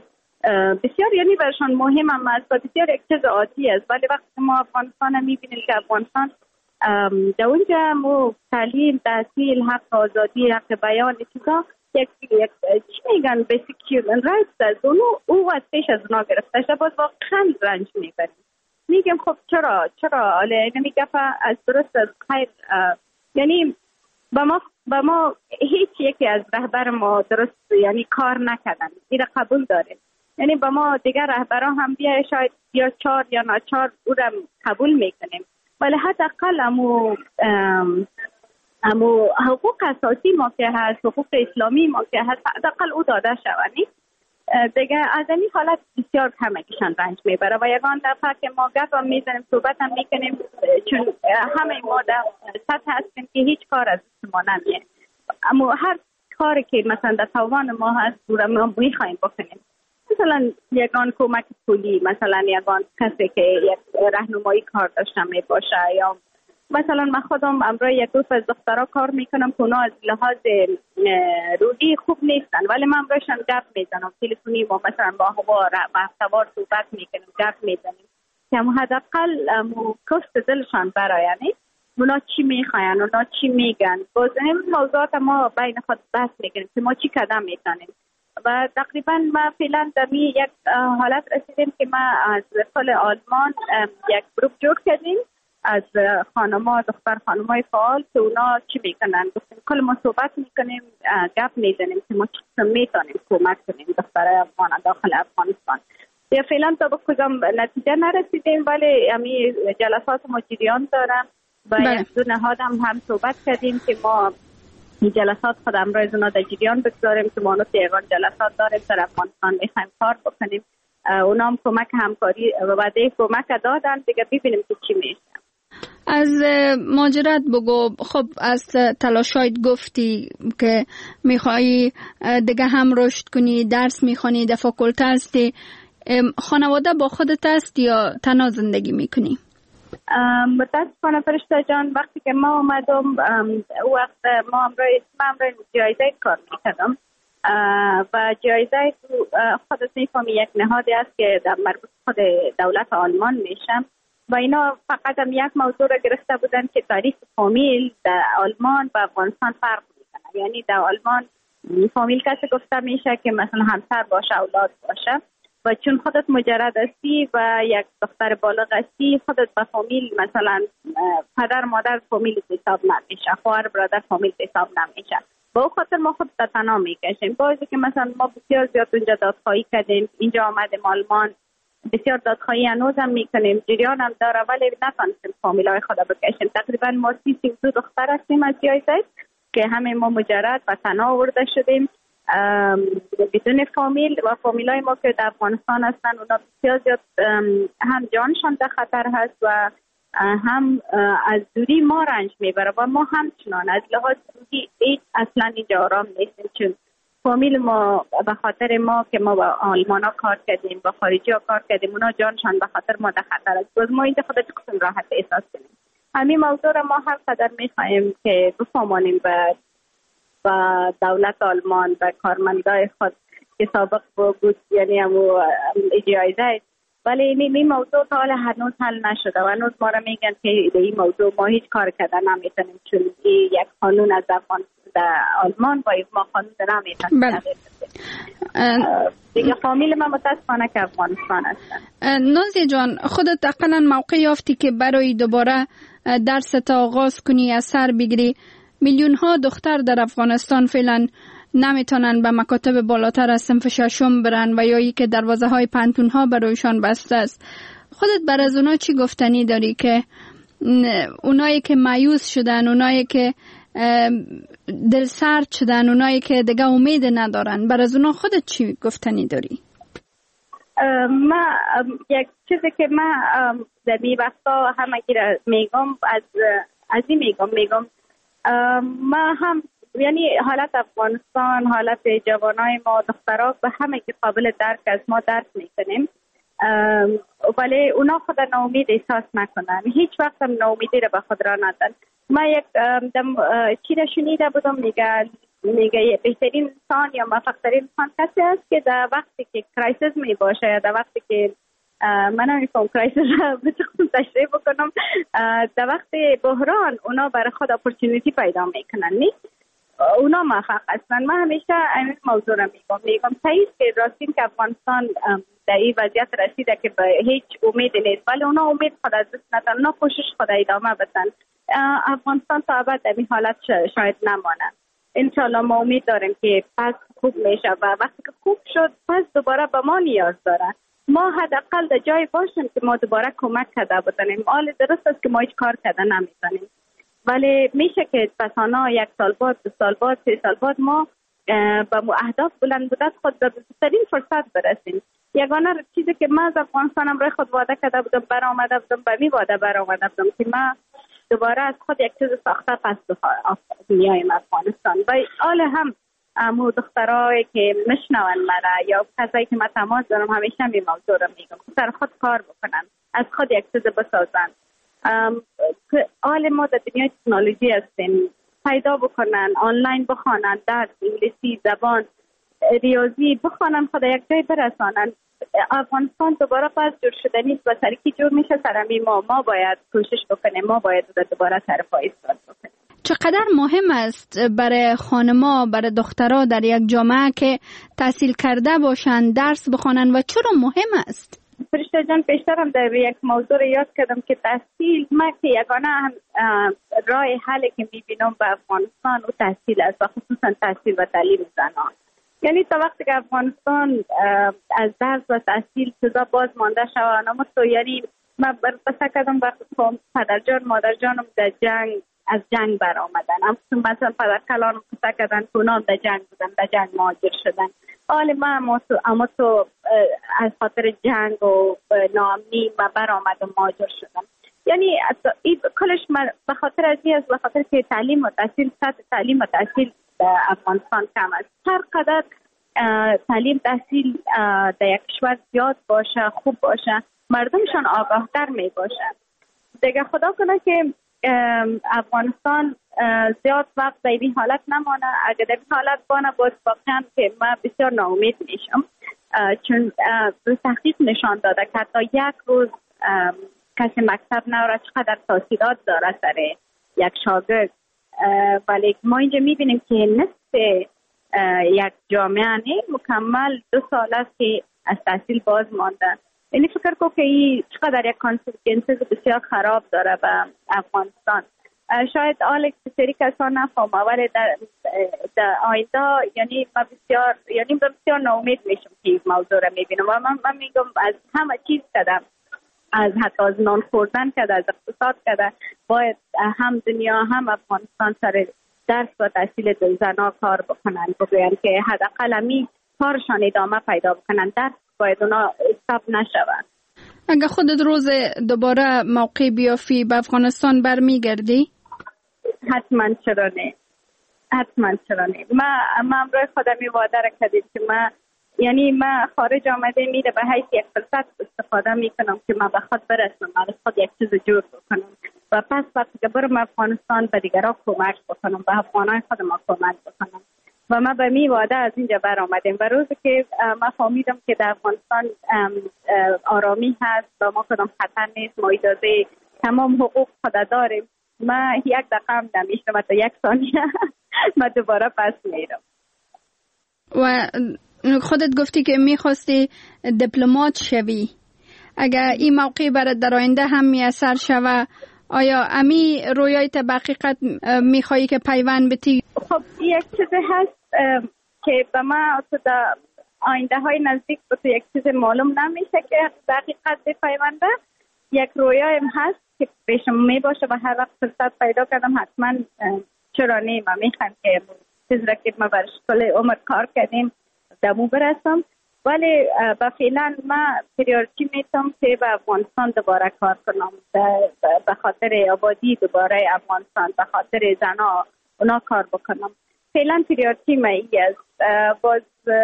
بسیار یعنی برشان مهم هم است و بسیار یک چیز عادی است. ولی وقتی ما افغانستان میبینیم که افغانستان در اونجا مو تعلیم، تحصیل، حق آزادی، حق بیان، چیزا یک یک چی میگن بیسیک هیومن رایتس است، اونو او از پیش از اونا گرفته شده، باز واقعا رنج میبریم. میگم خب چرا چرا حالا نمیگه از درست از خیر، یعنی با ما با ما هیچ یکی از رهبر ما درست یعنی کار نکردن، این قبول داریم. یعنی با ما دیگر رهبران هم بیا شاید یا چهار یا ناچار او را قبول میکنیم، ولی حداقل امو اما حقوق اساسی ما که هست، حقوق اسلامی ما که هست، حداقل او داده شوند. دیگه از این حالت بسیار کمکشان رنج میبره و یگان دفعه که ما گپ هم میزنیم، صحبت هم میکنیم، چون همه ما در سطح هستیم که هیچ کار از ما نمیه. اما هر کاری که مثلا در توان ما هست رو ما میخوایم بکنیم. مثلا یگان کمک پولی، مثلا یگان کسی که یک راهنمایی کار داشته می باشه، یا مثلا من خودم امروز یک دو از دخترها کار میکنم که اونا از لحاظ روحی خوب نیستن، ولی من امروزشان گپ میزنم تلفنی، ما مثلا با هوا با سوار صحبت میکنیم، گپ میزنیم که حداقل کست دلشان برایند اونا چی میخواین، اونا چی میگن. باز این موضوعات ما بین خود بحث میکنیم که ما چی قدم میتونیم. و تقریبا ما فعلا در یک حالت رسیدیم که ما از سال آلمان یک گروپ جور کردیم از خانم‌ها، دختر خانم‌های فعال که اونا چی میکنن. گفتیم کل ما صحبت میکنیم، گپ میزنیم که ما چی میتونیم کمک کنیم دخترای افغان داخل افغانستان. یا فعلا تا به کدام نتیجه نرسیدیم، ولی امی جلسات ما جریان دارم و یک دو نهاد هم, هم صحبت کردیم که ما این جلسات خود امروز اونا در جریان بگذاریم که ما نوع تیغان جلسات داریم در افغانستان میخوایم کار بکنیم. اونا هم کمک همکاری و بعده کمک دادن دیگه، ببینیم که چی میشه. از ماجرات بگو. خب از تلاشایت گفتی که میخوایی دیگه هم رشد کنی، درس میخوانی، در فاکولته هستی. خانواده با خودت است یا تنها زندگی میکنی؟ متاسفانه فرشته جان وقتی که ما اومدم او وقت ما امروز امروز جایزه کار میکردم و جایزه خودت میفهمی یک نهادی است که در مربوط خود دولت آلمان میشم و اینا فقط هم یک موضوع را گرفته بودن که تاریخ فامیل در آلمان و افغانستان فرق میکنه. یعنی در آلمان فامیل کسی گفته میشه که مثلا همسر باشه، اولاد باشه، و چون خودت مجرد هستی و یک دختر بالغ هستی خودت به فامیل مثلا پدر مادر فامیل حساب نمیشه، خواهر برادر فامیل حساب نمیشه. با او خاطر ما خود تنها میکشیم. بازی که مثلا ما بسیار زیاد اونجا دادخواهی کردیم، اینجا آمدیم آلمان بسیار دادخواهی هنوز هم میکنیم، جریان هم داره، ولی نتونستیم فامیلای خود بکشیم. تقریبا ما سی سی دو دختر هستیم از جایزه که همه ما مجرد و تنها آورده شدیم بدون فامیل و فامیلای ما که در افغانستان هستن اونا بسیار زیاد هم جانشان در خطر هست و هم از دوری ما رنج میبره و ما همچنان از لحاظ روحی ایت اصلا اینجا آرام نیستیم، چون فامیل ما به خاطر ما که ما با آلمان ها کار کردیم، با خارجی ها کار کردیم، اونا جانشان به خاطر ما در خطر است. باز ما اینجا خودت کسیم راحت احساس کنیم. همین موضوع را ما هر قدر میخواییم که بفهمانیم و و دولت آلمان و کارمندای خود که سابق بود، یعنی همو جایزه، ولی این موضوع تا حالا هنوز حل نشده و هنوز ما را میگن که این موضوع ما هیچ کار کردن نمیتونیم، چون یک قانون از افغان در آلمان با ما قانون نمیتونیم. دیگه فامیل ما متاسفانه که افغانستان هستن. نازی جان خودت اقلا موقع یافتی که برای دوباره درس تا آغاز کنی، از سر بگیری. میلیون ها دختر در افغانستان فعلا نمیتونن به مکاتب بالاتر از صنف ششم برن و یا ای که دروازه های پنتون ها برایشان بسته است. خودت بر از اونا چی گفتنی داری که اونایی که مایوس شدن، اونایی که دل سرد شدن، اونایی که دیگه امید ندارن، بر از اونا خودت چی گفتنی داری؟ ما یک چیزی که ما در می وقتا همگی را میگم از از این میگم میگم ما هم یعنی حالت افغانستان، حالت جوانای ما دخترها به همه که قابل درک از ما درک میکنیم، ولی اونا خود ناامید احساس نکنن، هیچ وقت هم ناامیدی را به خود را ندن. ما یک دم چی را شنیده بودم میگه میگه بهترین انسان یا موفق‌ترین انسان کسی است که در وقتی که کرایسیس می باشه یا در وقتی که من نمی‌فهم کرایسیس را بتونم تشریح بکنم، در وقت بحران اونا برای خود اپورتونیتی پیدا میکنن، نی اونا موفق هستن. من همیشه این موضوع را میگم میگم تایید که راستین که افغانستان در این وضعیت رسیده که به هیچ امید نیست، ولی اونا امید خود از دست ندن، اونا کوشش خود ادامه بدن. افغانستان تا ابد در این حالت شاید نمانه. انشالله ما امید داریم که پس خوب میشه و وقتی که خوب شد پس دوباره به ما نیاز داره. ما حداقل در جای باشیم که ما دوباره کمک کرده بودیم. حال درست است که ما هیچ کار کرده نمیتونیم ولی میشه که پسانا یک سال بعد، دو سال بعد، سه سال بعد ما با اهداف بلند مدت خود به بهترین فرصت برسیم. یگانه چیزی که من از افغانستانم برای خود وعده کرده بودم، برآمده بودم، به می وعده برآمده بودم که من دوباره از خود یک چیز ساخته پس دنیای افغانستان. و حال هم امو دخترایی که میشنون مرا یا کسایی که من تماس دارم همیشه می موضوع رو میگم که سر خود کار بکنن، از خود یک چیز بسازن. حال ما در دنیای تکنولوژی هستیم، پیدا بکنن، آنلاین بخوانن، درس انگلیسی، زبان، ریاضی بخوانن، خود یک جای برسانن. افغانستان دوباره پس جور شده نیست و سرکی جور میشه سرمی ما ما باید کوشش بکنیم، ما باید دوباره سر پا ایستاد بکنیم. چقدر مهم است برای خانما، برای دخترها در یک جامعه که تحصیل کرده باشند، درس بخوانند و چرا مهم است؟ فرشته جان پیشترم در یک موضوع یاد کردم که تحصیل ما که یگانه راه حلی که میبینم به افغانستان و تحصیل است و خصوصا تحصیل و تعلیم زنان. یعنی تا وقتی که افغانستان از درس و تحصیل چیزا باز مانده شود، اما تو یعنی من بسه کردم وقتی پدر جان مادر جانم در جنگ از جنگ برآمدن، هم مثلا پدر کلانم بسه کردن کنام در جنگ بودن، در جنگ مهاجر شدن. حال من اما تو, اما تو از خاطر جنگ و ناامنی من برآمدم مهاجر شدم. یعنی کلش به خاطر از این است، به خاطر که تعلیم و تحصیل، سطح تعلیم و تحصیل افغانستان کم است. هر قدر تعلیم تحصیل در یک کشور زیاد باشه، خوب باشه، مردمشان آگاهتر می باشن. دیگه خدا کنه که افغانستان زیاد وقت در این حالت نمانه. اگر در این حالت بانه باید واقعا که من بسیار ناامید میشم، چون تحقیق نشان داده که حتی یک روز کسی مکتب نوره چقدر تاثیرات داره سر یک شاگرد. ولی ما اینجا میبینیم که نصف یک جامعه نه مکمل دو سال است که از تحصیل باز مانده. یعنی فکر کنم که این چقدر یک کانسیکونسز بسیار خراب داره به افغانستان. شاید آل سری کسان نفهمه، ولی در, در آینده یعنی من بسیار یعنی بسیار ناامید میشم که این موضوع رو میبینم و من, من میگم از همه چیز کردم، از حتی از نان خوردن کرده، از اقتصاد کرده، باید هم دنیا هم افغانستان سر درس و تحصیل زنها کار بکنن، بگوین که حداقل همی کارشان ادامه پیدا بکنن، درس باید اونا استاپ نشود. اگه خودت روز دوباره موقع بیافی به افغانستان برمیگردی؟ حتما چرا نه، حتما چرا نه. من من امروز خودم وعده را کردم که من یعنی من خارج آمده میره به حیث یک فرصت استفاده میکنم که من به خود برسم، من خود یک چیز جور بکنم و پس وقتی که برم افغانستان به دیگران کمک بکنم، به افغانای خودم کمک بکنم. و من به می وعده از اینجا برآمدم و روزی که من فهمیدم که در افغانستان آرامی هست و ما کدام خطر نیست، ما اجازه تمام حقوق خود داریم، من یک دقیقه هم نمیشتم و تا یک ثانیه من دوباره پس میرم. و خودت گفتی که میخواستی دیپلمات شوی، اگر این موقع برات در آینده هم میسر شوه، آیا امی رویای تا حقیقت میخوایی که پیوند بتی؟ خب یک چیزی هست که به من در آینده های نزدیک به تو یک چیز معلوم نمیشه که حقیقت پیونده. یک رویایم هست که پیشم می باشه و هر وقت فرصت پیدا کردم حتما چرا نه من میخوام که چیز را که ما برش کل عمر کار کردیم دمو برسم. ولی با فعلا من پریورتی میتونم که به افغانستان دوباره کار کنم، به خاطر آبادی دوباره افغانستان، به خاطر زنها اونا کار بکنم. فعلا پریورتی من ای است. باز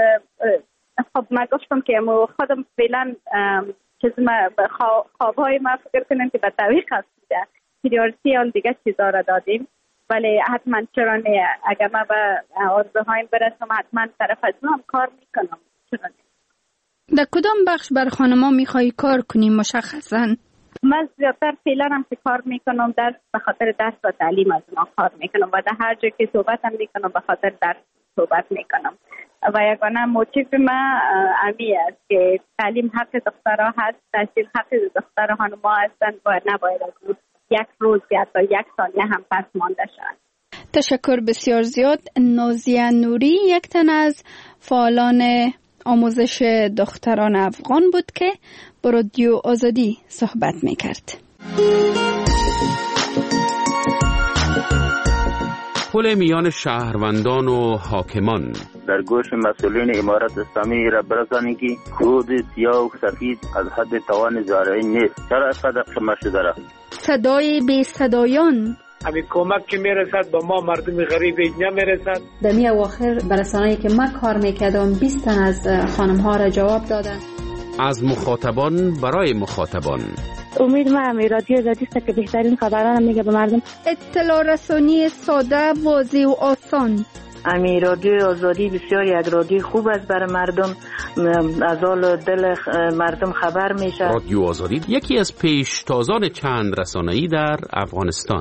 خب من گفتم که خودم فعلا چیز ما خوابهای ما فکر کنم که به طریق هست بوده، پریورتی آن دیگه چیزا را دادیم. ولی حتما چرا نه، اگر من به آرزوهایم برسم حتما طرف از هم کار میکنم. چرا نه. در کدام بخش بر خانما میخوایی کار کنی مشخصا؟ من زیادتر فعلا هم که کار میکنم درس، به خاطر درس و تعلیم از ما کار میکنم و در هر جا که صحبت هم میکنم به خاطر درس صحبت میکنم و یگانه موتیف من امی است که تعلیم حق دخترها هست، تحصیل حق دختر خانما هستند و نباید از یک روز یا تا یک ثانیه هم پس مانده شد. تشکر بسیار زیاد. نازیه نوری یک تن از فعالان آموزش دختران افغان بود که با رادیو آزادی صحبت میکرد. تداخل میان شهروندان و حاکمان. در گوش مسئولین امارت اسلامی را برسانید که کود سیاه و سفید از حد توان زارعی نیست. چرا اینقدر قیمت شده را؟ صدای بی صدایان. همین کمک که میرسد با ما مردم غریب نمیرسد. در می اواخر برسانه‌ای که من کار میکردم بیست تن از خانم ها را جواب دادن. از مخاطبان برای مخاطبان. امید من رادیو آزادی است که بهترین خبران میگه به مردم. اطلاع رسانی ساده، واضح و آسان. امی رادیو آزادی بسیار یک رادیو خوب است برای مردم، از حال دل مردم خبر میشه. رادیو آزادی یکی از پیشتازان چند رسانه‌ای در افغانستان.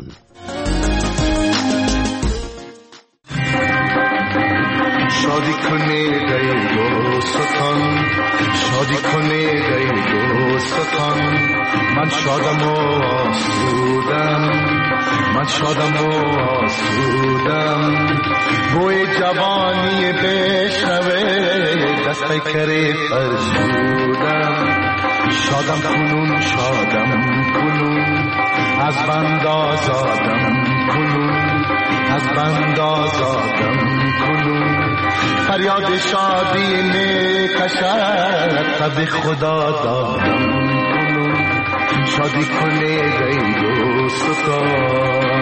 شادی کنید ای دوستان، شادی کنید ای دوستان، من شادم و آسودم، من شادم و آسودم. بوی جوانی بشنوه دست پیکر فرسودم. شادم کنون شادم کنون از بند آزادم کنون، از بند آزادم کنون. فریاد شادی میکشد قد خدا دادم کنون. شادی کنید ای دوستان.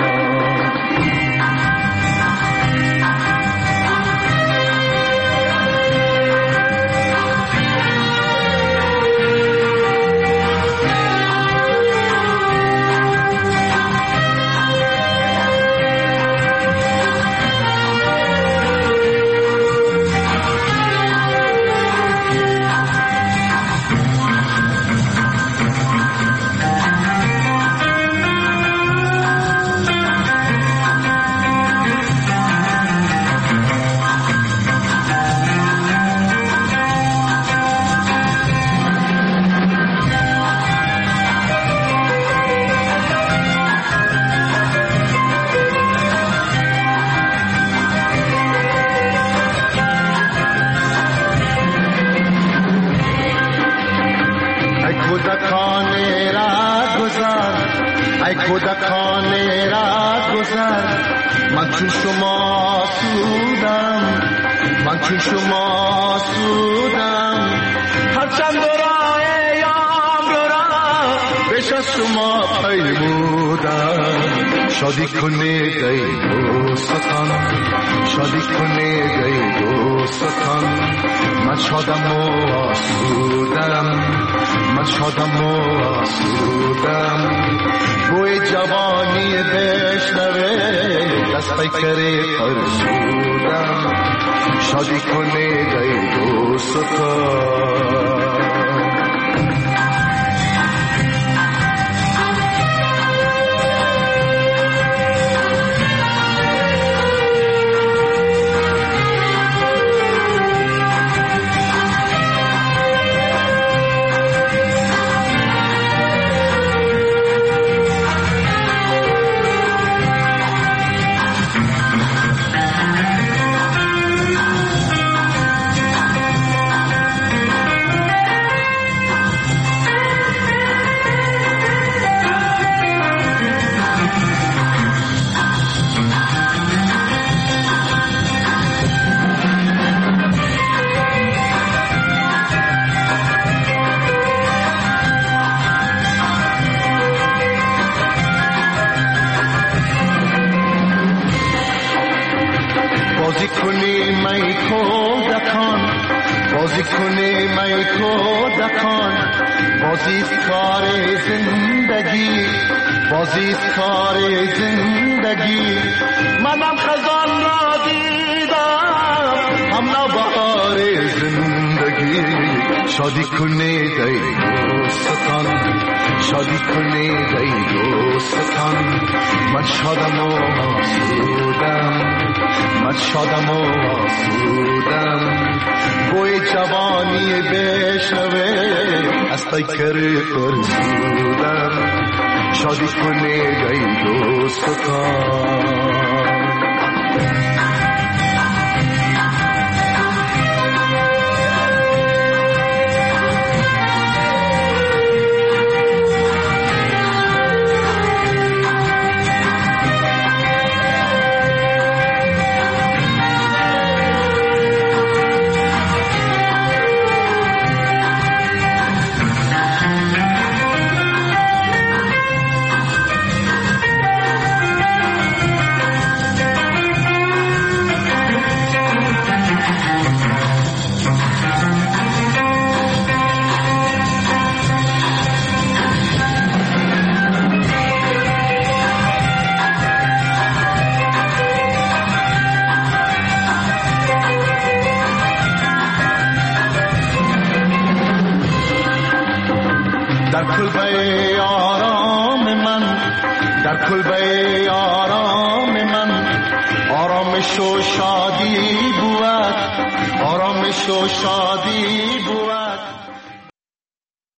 من چون شما سودم، من چون شما سودم. هرچند برای یام برا بیش از شما پیمودم. شادی کنید ای دوستان، شادی کنید ای دوستان. من شادم و آسودم، من شادم و آسودم. بوی جوانی بشنوه دست پیکر فرسودم. شادی کنید ای دوستان. بازی کنی می کودکان، بازی کنی می کودکان. بازی کار زندگی، بازی کار زندگی. منم خزان را دیدم هم نوبهار زندگی. شادی کنید ای دوستان، شادی کنید ای دوستان. من شادم و آسودم، من شادم و آسودم. بوی جوانی بشنوه از پیکر فرسودم. شادی کنید ای دوستان. در کلبه آرام من، در کلبه آرام من آرامش و شادی بود، آرامش و شادی بود.